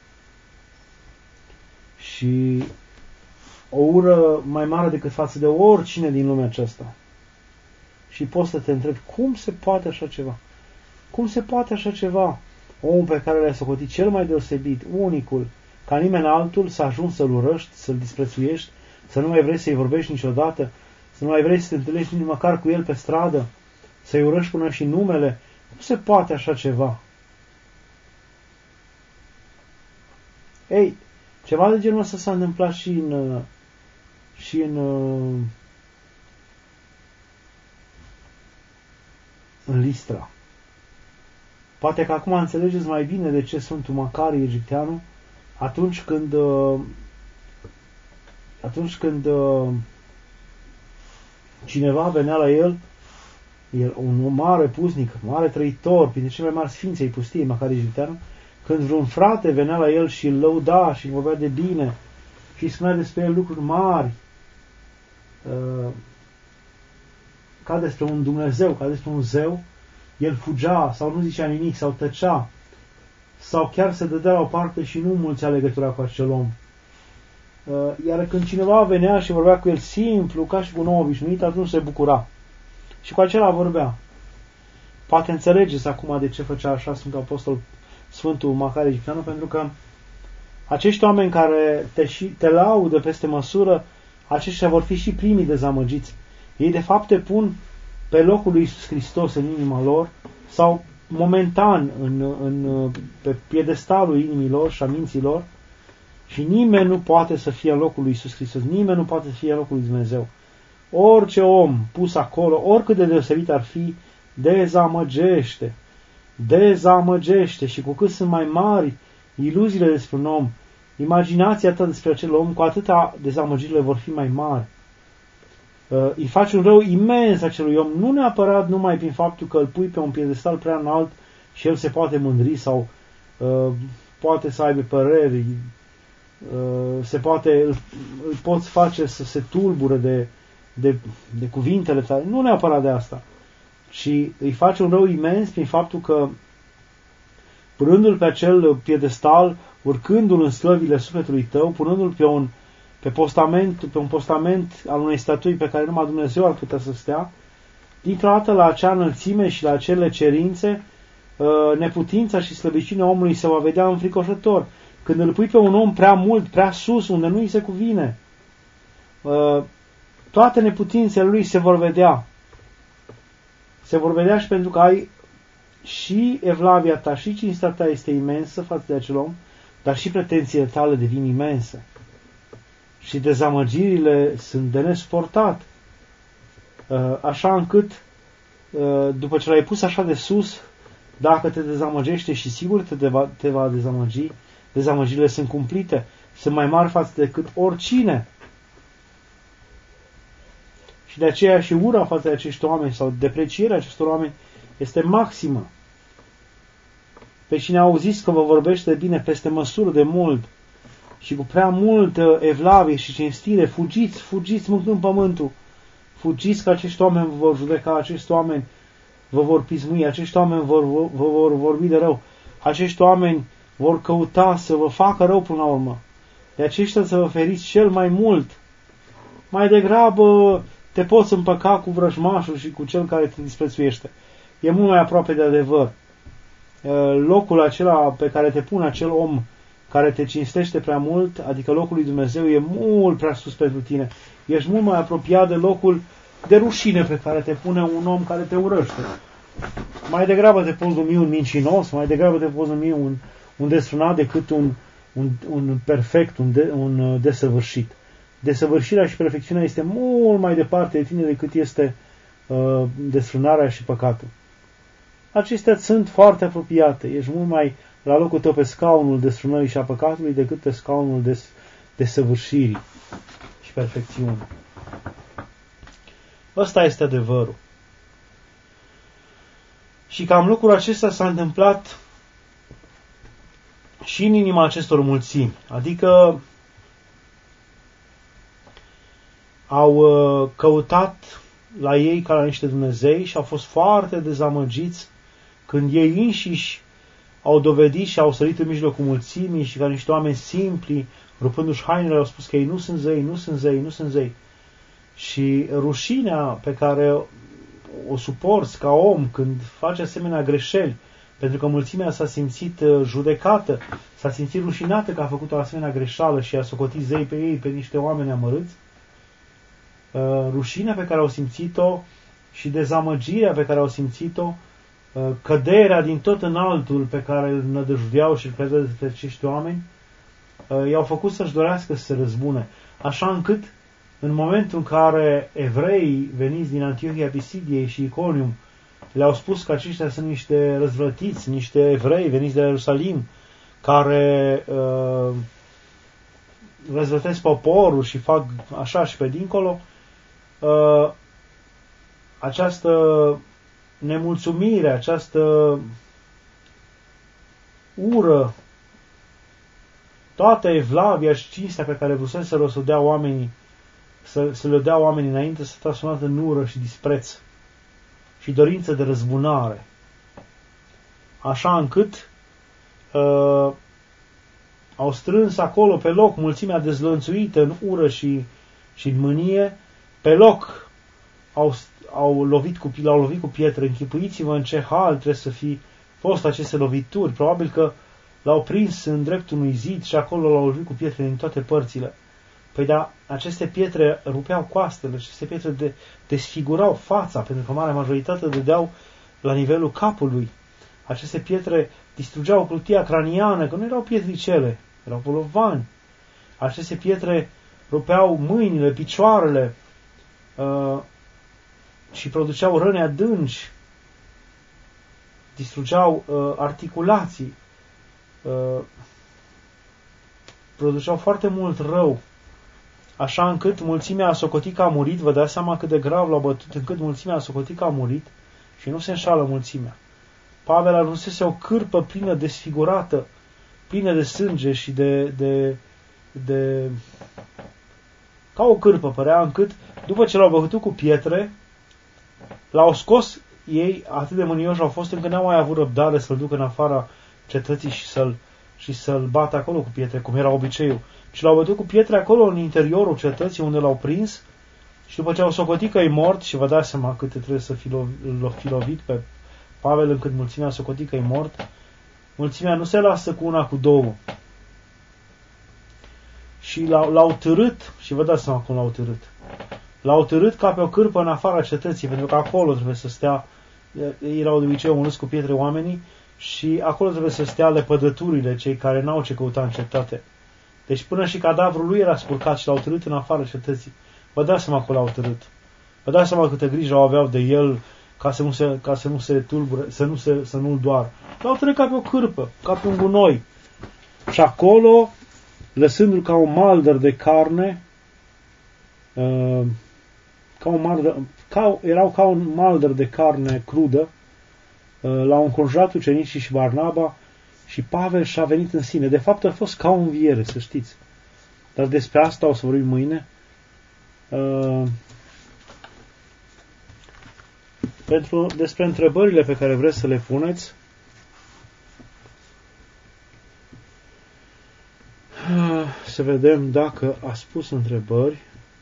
și o ură mai mare decât față de oricine din lumea aceasta. Și poți să te întrebi, cum se poate așa ceva? Cum se poate așa ceva? Omul pe care l-ai socotit cel mai deosebit, unicul, ca nimeni altul, să ajungi să-l urăști, să-l disprețuiești, să nu mai vrei să-i vorbești niciodată, să nu mai vrei să te întâlnești nici măcar cu el pe stradă, să-i urăști până și numele. Cum se poate așa ceva? Ei, ceva de genul ăsta s-a întâmplat și în Listra. Poate că acum înțelegeți mai bine de ce Sfântul Macarie Egipteanu, atunci când cineva venea la el un mare pusnic, mare trăitor, printre cei mai mari sfinți ai pustiei, Macarie Egipteanu, când vreun frate venea la el și îl lăuda și îl vorbea de bine și îi spunea despre el lucruri mari, ca despre un Dumnezeu, ca despre un zeu, el fugea sau nu zicea nimic sau tăcea sau chiar se dădea la o parte și nu mulțea legătura cu acel om. Iar când cineva venea și vorbea cu el simplu, ca și cu un om obișnuit, atunci se bucura. Și cu acela vorbea. Poate înțelegeți acum de ce făcea așa Sfântul Apostol Sfântul Macarie Egipteanu, pentru că acești oameni care te laudă peste măsură, aceștia vor fi și primii dezamăgiți. Ei de fapt te pun pe locul lui Iisus Hristos în inima lor sau momentan pe piedestalul inimilor și a minților și nimeni nu poate să fie în locul lui Iisus Hristos, nimeni nu poate să fie în locul lui Dumnezeu. Orice om pus acolo, oricât de deosebit ar fi, dezamăgește și cu cât sunt mai mari iluziile despre un om, imaginația ta despre acel om, cu atâta dezamăgirile vor fi mai mari. Îi faci un rău imens acelui om, nu neapărat numai prin faptul că îl pui pe un piedestal prea înalt și el se poate mândri sau poate să aibă păreri, îl poți face să se tulbure de cuvintele tale, nu neapărat de asta, ci îi faci un rău imens prin faptul că punându-l pe acel piedestal, urcându-l în slăvile sufletului tău, punându-l pe un postament al unei statui pe care numai Dumnezeu ar putea să stea, dintr-o dată la acea înălțime și la acele cerințe, neputința și slăbiciunea omului se va vedea înfricoșător. Când îl pui pe un om prea mult, prea sus, unde nu îi se cuvine, toate neputințele lui se vor vedea. Se vor vedea și pentru că ai și evlavia ta, și cinstea ta este imensă față de acel om, dar și pretențiile tale devin imense. Și dezamăgirile sunt de nesuportat. Așa încât, după ce l-ai pus așa de sus, dacă te dezamăgește și sigur te va dezamăgi, dezamăgirile sunt cumplite, sunt mai mari față decât oricine. Și de aceea și ura față de acești oameni sau deprecierea acestor oameni Este maximă. Pe cine au zis că vă vorbește bine peste măsură de mult și cu prea multă evlavie și cinstire, fugiți mâncând pământul. Fugiți că acești oameni vă vor judeca, acești oameni vă vor pismui, acești oameni vă vor vorbi de rău, acești oameni vor căuta să vă facă rău până la urmă. De aceștia să vă feriți cel mai mult. Mai degrabă te poți împăca cu vrăjmașul și cu cel care te disprețuiește. E mult mai aproape de adevăr. Locul acela pe care te pune acel om care te cinstește prea mult, adică locul lui Dumnezeu, e mult prea sus pentru tine. Ești mult mai apropiat de locul de rușine pe care te pune un om care te urăște. Mai degrabă te poți numi un mincinos, mai degrabă te poți numi un desfrânat decât un perfect, un desăvârșit. Desăvârșirea și perfecțiunea este mult mai departe de tine decât este desfrânarea și păcatul. Acestea sunt foarte apropiate. Ești mult mai la locul tău pe scaunul desfrânării și a păcatului decât pe scaunul desăvârșirii și perfecțiunii. Ăsta este adevărul. Și cam lucrul acesta s-a întâmplat și în inima acestor mulțimi. Adică au căutat la ei ca la niște Dumnezei și au fost foarte dezamăgiți când ei înșiși au dovedit și au sărit în mijlocul mulțimii și ca niște oameni simpli, rupându-și hainele, au spus că ei nu sunt zei, nu sunt zei, nu sunt zei. Și rușinea pe care o suporți ca om când faci asemenea greșeli, pentru că mulțimea s-a simțit judecată, s-a simțit rușinată că a făcut o asemenea greșeală și a socotit zei pe ei, pe niște oameni amărâți, rușinea pe care au simțit-o și dezamăgirea pe care au simțit-o, căderea din tot înaltul pe care îl nădăjduiau și îl credeau despre acești oameni, i-au făcut să-și dorească să se răzbune. Așa încât, în momentul în care evreii veniți din Antiohia Pisidiei și Iconium le-au spus că aceștia sunt niște răzvrătiți, niște evrei veniți de la Ierusalim, care răzvrătesc poporul și fac așa și pe dincolo, această nemulțumire, această ură, toată evlavia și cinstea pe care vrusese să le dea oamenii, să le dea oamenii înainte, s-a transformat în ură și dispreț și dorință de răzbunare. Așa încât au strâns acolo pe loc mulțimea dezlănțuită în ură și în mânie, pe loc l-au lovit cu pietre. Închipuiți-vă în ce hal trebuie să fi fost aceste lovituri. Probabil că l-au prins în dreptul unui zid și acolo l-au lovit cu pietre din toate părțile. Păi da, aceste pietre rupeau coastele, aceste pietre desfigurau fața, pentru că marea majoritate dădeau la nivelul capului. Aceste pietre distrugeau clutia craniană, că nu erau pietricele, erau bolovani. Aceste pietre rupeau mâinile, picioarele și produceau răni adânci, distrugeau articulații, produceau foarte mult rău, așa încât mulțimea a socotit că a murit. Vă dați seama cât de grav l-au bătut, încât mulțimea a socotit că a murit și nu se înșală mulțimea. Pavel ajunsese o cârpă plină, desfigurată, plină de sânge și ca o cârpă părea, încât după ce l-au bătut cu pietre, l-au scos ei, atât de mânioși au fost încât n-au mai avut răbdare să-l ducă în afara cetății și să-l bată acolo cu pietre, cum era obiceiul. Și l-au bătut cu pietre acolo în interiorul cetății unde l-au prins și după ce au socotit că e mort, și vă dați seama câte trebuie să fi lovit pe Pavel încât mulțimea a socotit că e mort, mulțimea nu se lasă cu una, cu două. Și l-au târât, și vă dați seama cum l-au târât. L-au târât ca pe o cârpă în afara cetății, pentru că acolo trebuie să stea, erau de obicei omorâți cu pietre oamenii, și acolo trebuie să stea lepădăturile, cei care n-au ce căuta în cetate. Deci până și cadavrul lui era spurcat și l-au târât în afara cetății. Vă dați seama că l-au târât. Vă dați seama câtă grijă aveau de el ca să nu se tulbure, să nu-l doară. L-au târât ca pe o cârpă, ca pe un gunoi. Și acolo, lăsându-l ca un maldăr de carne, erau ca un maldăr de carne crudă, L-au înconjurat ucenicii și Barnaba și Pavel și-a venit în sine. De fapt a fost ca o înviere, să știți. Dar despre asta o să vorbim mâine. Despre întrebările pe care vreți să le puneți. Să vedem dacă a spus întrebări.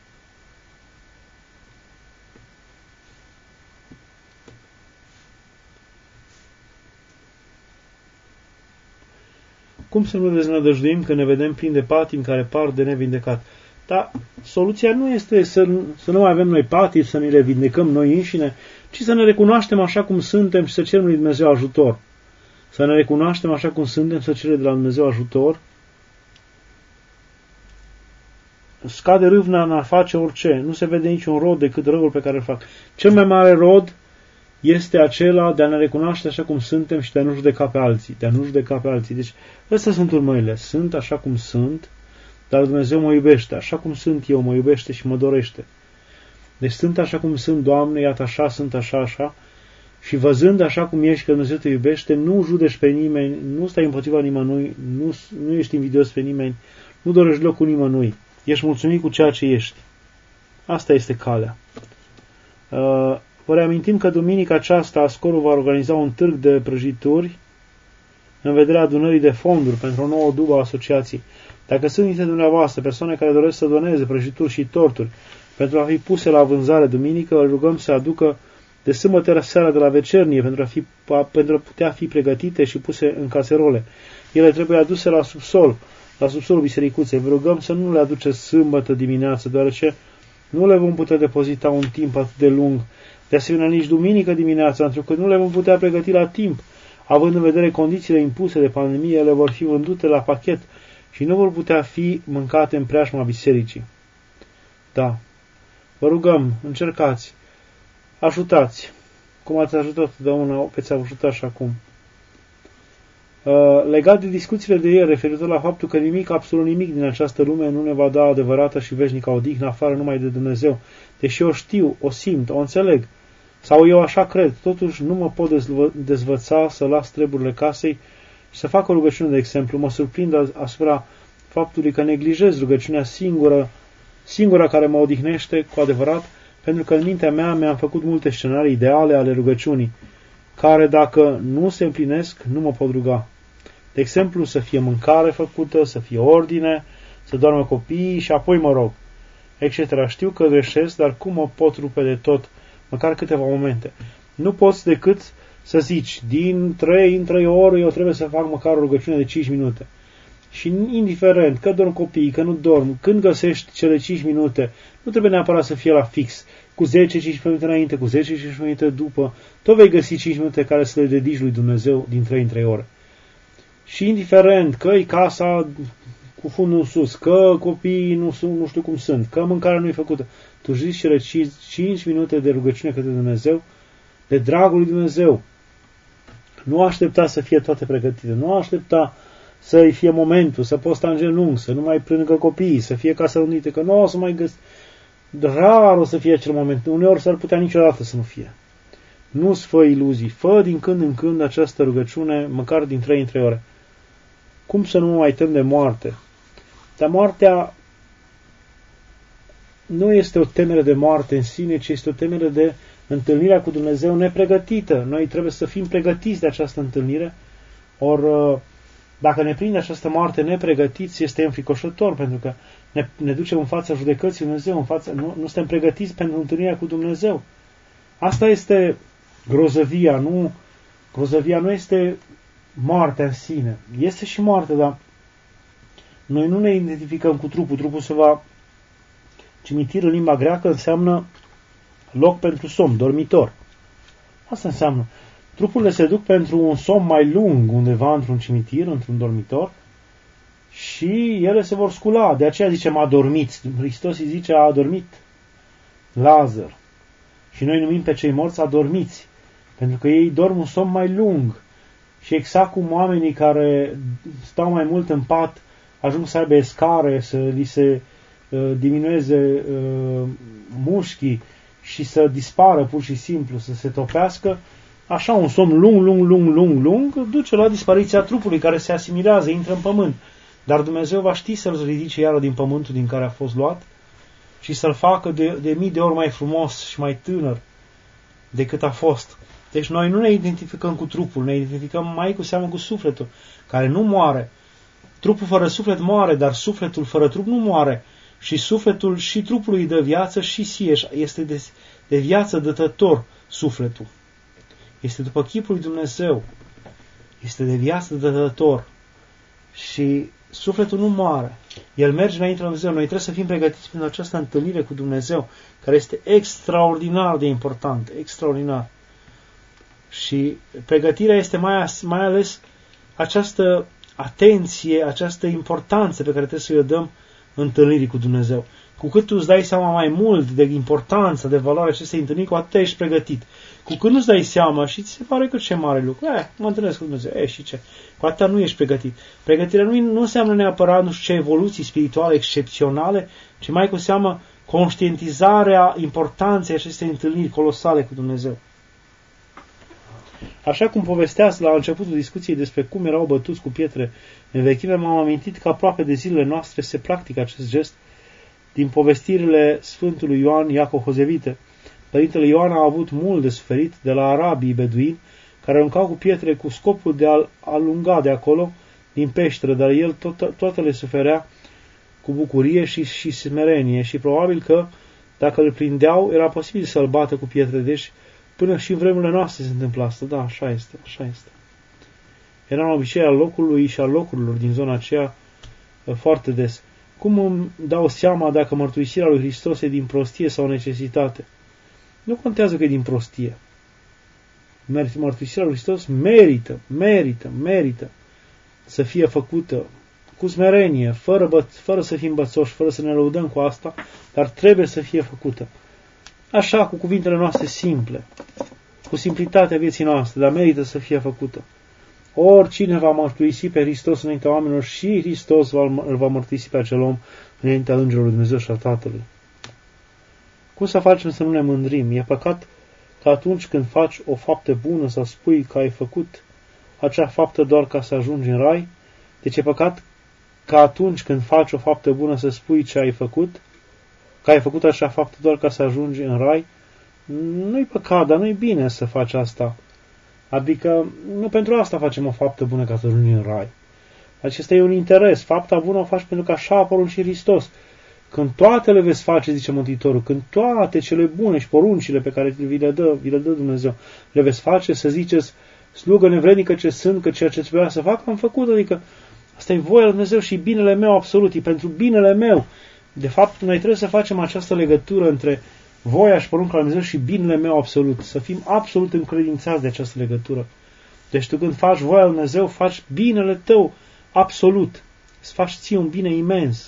Cum să nu deznădăjduim că ne vedem plini de patimi care par de nevindecat? Dar soluția nu este să nu mai avem noi patimi, să ne le vindecăm noi înșine, ci să ne recunoaștem așa cum suntem și să cerem lui Dumnezeu ajutor. Să ne recunoaștem așa cum suntem, să cerem de la Dumnezeu ajutor. Scade râvna în a face orice. Nu se vede niciun rod decât răul pe care îl fac. Cel mai mare rod este acela de a ne recunoaște așa cum suntem și de a nu judeca pe alții. De a nu judeca pe alții. Deci, astea sunt urmările. Sunt așa cum sunt, dar Dumnezeu mă iubește. Așa cum sunt eu, mă iubește și mă dorește. Deci sunt așa cum sunt, Doamne, iată așa, sunt așa, așa. Și văzând așa cum ești, că Dumnezeu te iubește, nu judești pe nimeni, nu stai împotriva nimănui, nu ești invidios pe nimeni, nu dorești locul nimănui. Ești mulțumit cu ceea ce ești. Asta este calea. Vă reamintim că duminica aceasta Ascorul va organiza un târg de prăjituri în vederea adunării de fonduri pentru o nouă dubă a asociației. Dacă sunt dintre dumneavoastră persoane care doresc să doneze prăjituri și torturi pentru a fi puse la vânzare duminică, îl rugăm să aducă de sâmbătă seara de la vecernie pentru a putea fi pregătite și puse în caserole. Ele trebuie aduse la subsolul bisericuței. Vă rugăm să nu le aduceți sâmbătă dimineață, deoarece nu le vom putea depozita un timp atât de lung. De asemenea, nici duminică dimineața, pentru că nu le vom putea pregăti la timp. Având în vedere condițiile impuse de pandemie, ele vor fi vândute la pachet și nu vor putea fi mâncate în preajma bisericii. Da. Vă rugăm, încercați, ajutați. Cum ați ajutat totdeauna, veți ajuta și acum. Legat de discuțiile de ieri, referitor la faptul că nimic, absolut nimic din această lume nu ne va da adevărată și veșnică odihnă afară numai de Dumnezeu. Deși eu știu, o simt, o înțeleg, sau eu așa cred, totuși nu mă pot dezvăța să las treburile casei și să fac o rugăciune de exemplu. Mă surprind asupra faptului că neglijez rugăciunea singura care mă odihnește cu adevărat, pentru că în mintea mea mi-am făcut multe scenarii ideale ale rugăciunii, care dacă nu se împlinesc, nu mă pot ruga. De exemplu, să fie mâncare făcută, să fie ordine, să doarmă copiii și apoi mă rog, etc. Știu că greșesc, dar cum mă pot rupe de tot, măcar câteva momente? Nu poți decât să zici, din 3 în 3 ore eu trebuie să fac măcar o rugăciune de 5 minute. Și indiferent că dorm copiii, că nu dorm, când găsești cele 5 minute, nu trebuie neapărat să fie la fix, cu 10-15 minute înainte, cu 10-15 minute după, tot vei găsi 5 minute care să le dedici lui Dumnezeu din 3 în 3 ore. Și indiferent că e casa cu fundul în sus, că copiii nu știu cum sunt, că mâncarea nu e făcută, tu zici cele 5 minute de rugăciune către Dumnezeu, de dragul lui Dumnezeu. Nu aștepta să fie toate pregătite, nu aștepta să-i fie momentul, să poți sta în genunchi, să nu mai plângă copiii, să fie casa unite, că nu o să mai găsi. Rar o să fie acel moment, uneori s-ar putea niciodată să nu fie. Nu-ți fă iluzii, fă din când în când această rugăciune, măcar din 3 în 3 ore. Cum să nu mă mai tem de moarte? Dar moartea nu este o temere de moarte în sine, ci este o temere de întâlnirea cu Dumnezeu nepregătită. Noi trebuie să fim pregătiți de această întâlnire, ori dacă ne prinde această moarte nepregătiți, este înfricoșător, pentru că ne ducem în fața judecății Dumnezeu, nu suntem pregătiți pentru întâlnirea cu Dumnezeu. Asta este grozăvia, grozăvia nu este moartea în sine. Este și moartea, dar noi nu ne identificăm cu trupul. Trupul se va... Cimitir în limba greacă înseamnă loc pentru somn, dormitor. Asta înseamnă. Trupurile se duc pentru un somn mai lung undeva într-un cimitir, într-un dormitor, și ele se vor scula. De aceea zicem adormiți. Hristos îi zice a adormit Lazar. Și noi numim pe cei morți adormiți, pentru că ei dorm un somn mai lung. Și exact cum oamenii care stau mai mult în pat ajung să aibă escare, să li se diminueze mușchii și să dispară pur și simplu, să se topească, Așa un somn lung, duce la dispariția trupului care se asimilează, intră în pământ. Dar Dumnezeu va ști să-l ridice iară din pământul din care a fost luat și să-l facă de mii de ori mai frumos și mai tânăr decât a fost. Deci noi nu ne identificăm cu trupul, ne identificăm mai cu seamă cu sufletul, care nu moare. Trupul fără suflet moare, dar sufletul fără trup nu moare. Și sufletul și trupul îi dă viață și ție. Este de viață dătător sufletul. Este după chipul lui Dumnezeu. Este de viață dătător. Și sufletul nu moare. El merge înainte la Dumnezeu. Noi trebuie să fim pregătiți pentru această întâlnire cu Dumnezeu, care este extraordinar de importantă. Extraordinar. Și pregătirea este mai ales această atenție, această importanță pe care trebuie să o dăm întâlnirii cu Dumnezeu. Cu cât tu îți dai seama mai mult de importanța, de valoarea acestei întâlniri, cu atât ești pregătit. Cu cât nu-ți dai seama și ți se pare că ce mare lucru, mă întâlnesc cu Dumnezeu, și ce? Cu atât nu ești pregătit. Pregătirea nu înseamnă neapărat, nu știu ce, evoluții spirituale excepționale, ci mai cu seamă conștientizarea importanței acestei întâlniri colosale cu Dumnezeu. Așa cum povesteați la începutul discuției despre cum erau bătuți cu pietre în vechime, m-am amintit că aproape de zilele noastre se practică acest gest din povestirile Sfântului Ioan Iacov Hozevite. Părintele Ioan a avut mult de suferit de la arabii beduini, care aruncau cu pietre cu scopul de a alunga de acolo, din peșteră, dar el toate le suferea cu bucurie și smerenie și probabil că, dacă îl prindeau, era posibil să-l bată cu pietre. Deci, până și în vremurile noastre se întâmplă asta. Da, așa este, așa este. Era un obicei al locului și al locurilor din zona aceea foarte des. Cum îmi dau seama dacă mărturisirea lui Hristos e din prostie sau necesitate? Nu contează că e din prostie. Mărturisirea lui Hristos merită să fie făcută cu smerenie, fără să fim bățoși, fără să ne lăudăm cu asta, dar trebuie să fie făcută. Așa, cu cuvintele noastre simple, cu simplitatea vieții noastre, dar merită să fie făcută. Oricine va mărturisi pe Hristos înaintea oamenilor, și Hristos îl va mărturisi pe acel om înaintea Îngerului lui Dumnezeu și a Tatălui. Cum să facem să nu ne mândrim? E păcat că atunci când faci o faptă bună să spui că ai făcut acea faptă doar ca să ajungi în rai? Deci e păcat că atunci când faci o faptă bună să spui ce ai făcut, că ai făcut acea faptă doar ca să ajungi în rai? Nu-i păcat, dar nu-i bine să faci asta. Adică, nu pentru asta facem o faptă bună ca să ajungem în rai. Acesta e un interes. Fapta bună o faci pentru că așa a poruncit Hristos. Când toate le veți face, zice Mântuitorul, când toate cele bune și poruncile pe care vi le dă Dumnezeu, le veți face, să ziceți, slugă nevrednică ce sunt, că ceea ce trebuia să fac, am făcut. Adică, asta e voia lui Dumnezeu și binele meu absolut, e pentru binele meu. De fapt, noi trebuie să facem această legătură între voia și porunca lui Dumnezeu și binele meu absolut. Să fim absolut încredințați de această legătură. Deci tu când faci voia lui Dumnezeu, faci binele tău absolut. Îți faci ție un bine imens.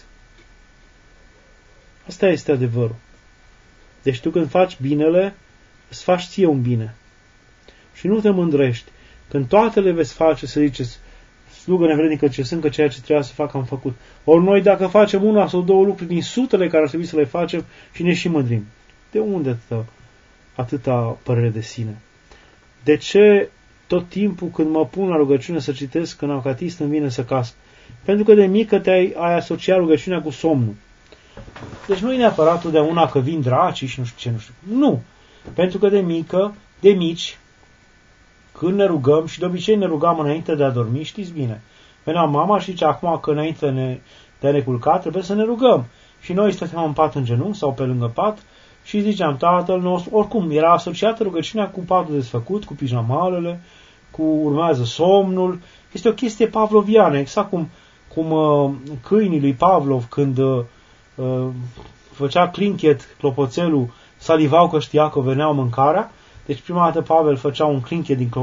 Asta este adevărul. Deci tu când faci binele, îți faci ție un bine. Și nu te mândrești. Când toate le veți face, să ziceți, slugă nevrednică ce sunt, că ceea ce trebuia să fac am făcut. Ori noi dacă facem una sau două lucruri din sutele care ar trebui să le facem și ne și mândrim. De unde atâta părere de sine? De ce tot timpul când mă pun la rugăciune să citesc în Acatist îmi vine să casc? Pentru că de mică ai asociat rugăciunea cu somnul. Deci nu e neapărat totdeauna că vin dracii și nu știu ce, nu știu. Nu. Pentru că de mici, când ne rugăm, și de obicei ne rugam înainte de a dormi, știți bine. Venea mama și zice acum că înainte de a ne culca trebuie să ne rugăm. Și noi stăteam în pat în genunchi sau pe lângă pat și ziceam Tatăl nostru. Oricum, era asociată rugăciunea cu patul desfăcut, cu pijamalele, cu urmează somnul. Este o chestie pavloviană, exact cum câinii lui Pavlov, când făcea clinchet clopoțelul, salivau că știa că veneau mâncarea. Deci prima dată Pavel făcea un clinchet din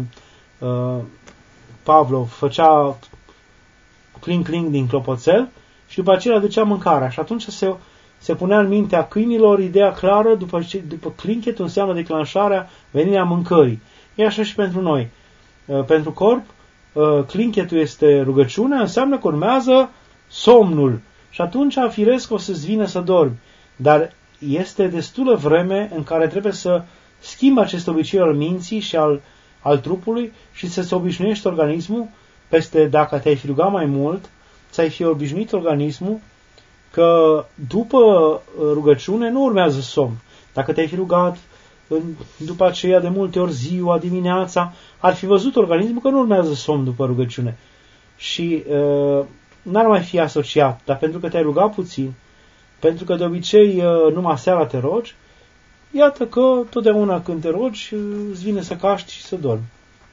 Pavlov făcea clink din clopoțel și după aceea ducea mâncarea. Și atunci se punea în mintea câinilor ideea clară, după clinchetul înseamnă declanșarea, venirea mâncării. E așa și pentru noi. Pentru corp, clinchetul este rugăciunea, înseamnă că urmează somnul. Și atunci, firesc, o să-ți vină să dormi. Dar este destulă vreme în care trebuie să Schimbă acest obicei al minții și al trupului și să se obișnuiește organismul peste, dacă te-ai fi rugat mai mult, ți-ai fi obișnuit organismul că după rugăciune nu urmează somn. Dacă te-ai fi rugat după aceea de multe ori ziua, dimineața, ar fi văzut organismul că nu urmează somn după rugăciune. Și n-ar mai fi asociat, dar pentru că te-ai rugat puțin, pentru că de obicei numai seara te rogi, iată că totdeauna când te rogi îți vine să caști și să dormi.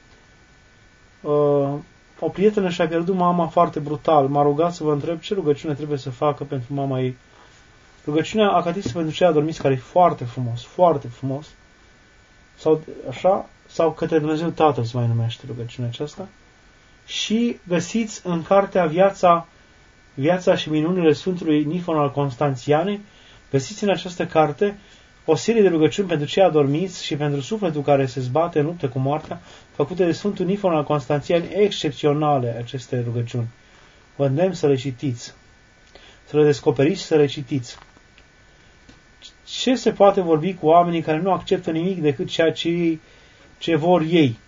O prietenă și-a pierdut mama foarte brutal. M-a rugat să vă întreb ce rugăciune trebuie să facă pentru mama ei. Rugăciunea acatistă pentru cei adormiți, care e foarte frumos, foarte frumos. Sau așa, sau către Dumnezeu Tatăl se mai numește rugăciunea aceasta. Și găsiți în cartea Viața și minunile Sfântului Nifon al Constanțianei, găsiți în această carte o serie de rugăciuni pentru cei adormiți și pentru sufletul care se zbate în luptă cu moartea, făcute de Sfântul Nifon al Constanțianei, excepționale aceste rugăciuni. Vă îndemn să le citiți, să le descoperiți și să le citiți. Ce se poate vorbi cu oamenii care nu acceptă nimic decât ceea ce vor ei?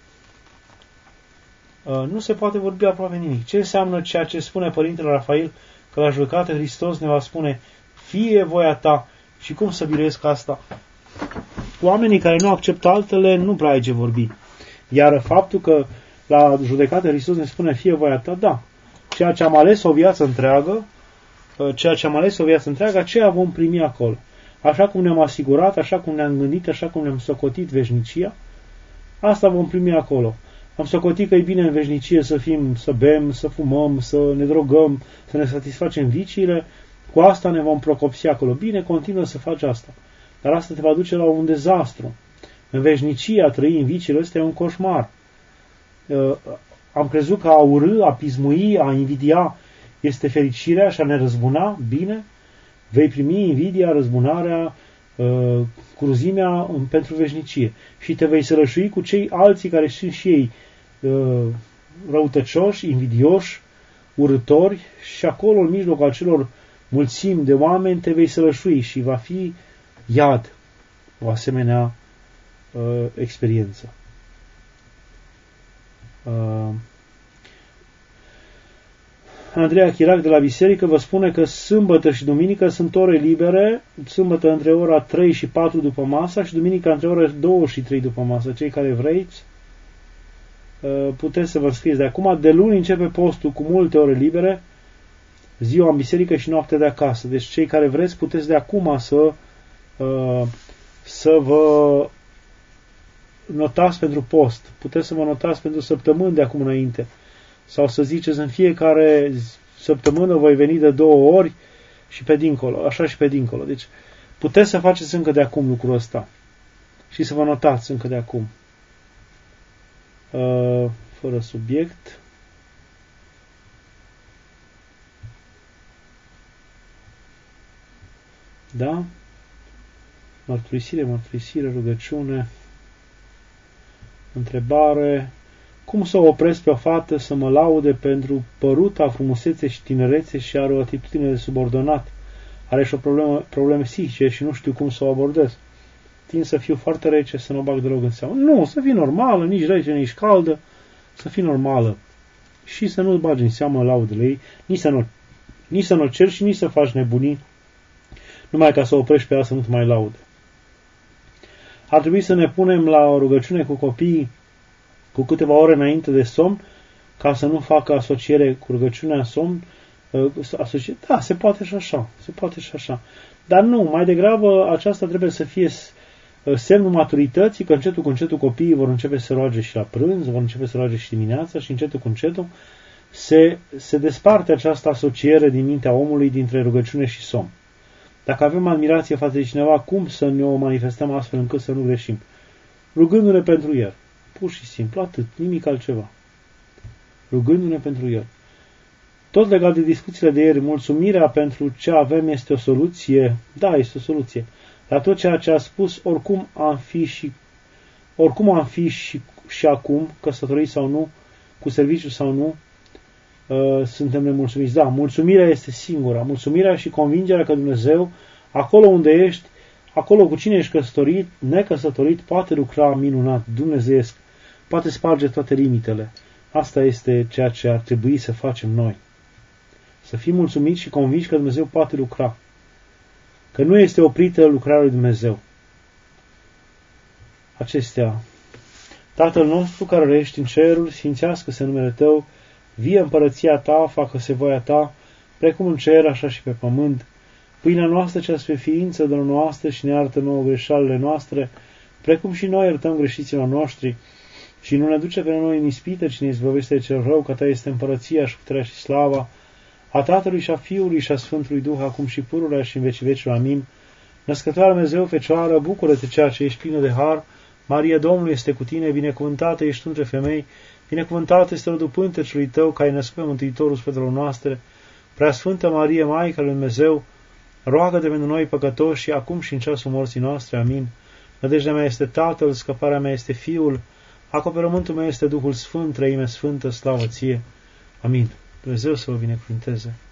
Nu se poate vorbi aproape nimic. Ce înseamnă ceea ce spune Părintele Rafael, că la judecată Hristos ne va spune, fie voia ta, și cum să biruiesc asta? Oamenii care nu acceptă altele nu prea ai ce vorbi. Iar faptul că la judecată Hristos ne spune, fie voia ta, da. Ceea ce am ales o viață întreagă, aceea vom primi acolo. Așa cum ne-am asigurat, așa cum ne-am gândit, așa cum ne-am socotit veșnicia, asta vom primi acolo. Am socotit că e bine în veșnicie să bem, să fumăm, să ne drogăm, să ne satisfacem viciile, cu asta ne vom procopsi acolo. Bine, continuă să faci asta. Dar asta te va duce la un dezastru. În veșnicie a trăi în viciile astea e un coșmar. Am crezut că a urâ, a pismui, a invidia este fericirea și a ne răzbuna. Bine, vei primi invidia, răzbunarea, cruzimea pentru veșnicie. Și te vei sărășui cu cei alții care sunt și ei răutăcioși, invidioși, urâtori, și acolo, în mijlocul acelor mulțimi de oameni, te vei sărășui și va fi iad o asemenea experiență. Andreea Chirac de la biserică vă spune că sâmbătă și duminică sunt ore libere, sâmbătă între ora 3 și 4 după masa și duminică între ora 2 și 3 după masă. Cei care vreți, puteți să vă înscrieți de acum. De luni începe postul cu multe ore libere, ziua în biserică și noaptea de acasă. Deci cei care vreți puteți de acum să vă notați pentru post. Puteți să vă notați pentru săptămâni de acum înainte. Sau să ziceți în fiecare săptămână voi veni de 2 ori și pe dincolo, așa și pe dincolo. Deci puteți să faceți încă de acum lucrul ăsta și să vă notați încă de acum. Fără subiect. Da? Mărturisire, rugăciune. Întrebare. Cum să o opresc pe o fată să mă laude pentru păruta frumusețe și tinerețe și are o atitudine de subordonat? Are și o probleme psihice și nu știu cum să o abordez. Tind să fiu foarte rece, să nu o bag deloc în seamă. Nu, să fii normală, nici rece, nici caldă, să fii normală. Și să nu-ți bagi în seamă laudele ei, nici să nu ceri și nici să faci nebunii, numai ca să oprești pe ea să nu-ți mai laude. Ar trebui să ne punem la o rugăciune cu copiii cu câteva ore înainte de somn, ca să nu facă asociere cu rugăciunea în somn. Da, se poate și așa. Dar nu, mai degrabă aceasta trebuie să fie semnul maturității, că încetul cu încetul copiii vor începe să roage și la prânz, vor începe să roage și dimineața și încetul cu încetul se desparte această asociere din mintea omului dintre rugăciune și somn. Dacă avem admirație față de cineva, cum să ne o manifestăm astfel încât să nu greșim? Rugându-ne pentru el. Pur și simplu, atât, nimic altceva. Rugându-ne pentru el. Tot legat de discuțiile de ieri, mulțumirea pentru ce avem este o soluție. Da, este o soluție. La tot ceea ce a spus, oricum am fi și acum, căsătoriți sau nu, cu serviciu sau nu, suntem nemulțumiți. Da, mulțumirea este singura. Mulțumirea și convingerea că Dumnezeu, acolo unde ești, Acolo cu cine ești căsătorit, necăsătorit, poate lucra minunat, dumnezeiesc, poate sparge toate limitele. Asta este ceea ce ar trebui să facem noi. Să fim mulțumiți și convinși că Dumnezeu poate lucra. Că nu este oprită lucrarea lui Dumnezeu. Acestea. Tatăl nostru care ești în ceruri, sfințească-se numele Tău, vie împărăția Ta, facă-se voia Ta, precum în cer, așa și pe pământ. Pâinea noastră cea spre ființă dă noastră și ne iartă nouă greșalele noastre, precum și noi iertăm greșiților noștri. Și nu ne duce pe noi în ispită, ci ne izbăvește de cel rău, că Ta este împărăția și puterea și slava, a Tatălui și a Fiului și a Sfântului Duh, acum și pururea și în vecii vecilor. Amin. Născătoare Dumnezeu, Fecioară, bucură-te ceea ce ești plină de har, Maria Domnului este cu tine, binecuvântată ești între femei, binecuvântată este rodul pântecului Tău, care ai născut pe Mântuitorul sufletelor noastre. Preasfântă Marie, Maica lui Dumnezeu, roagă-te pentru noi păcătoși și acum și în ceasul morții noastre. Amin. Nădejdea mea este Tatăl, scăparea mea este Fiul, acoperământul meu este Duhul Sfânt, Treime Sfântă, slavă Ție. Amin. Dumnezeu să vă binecuvânteze.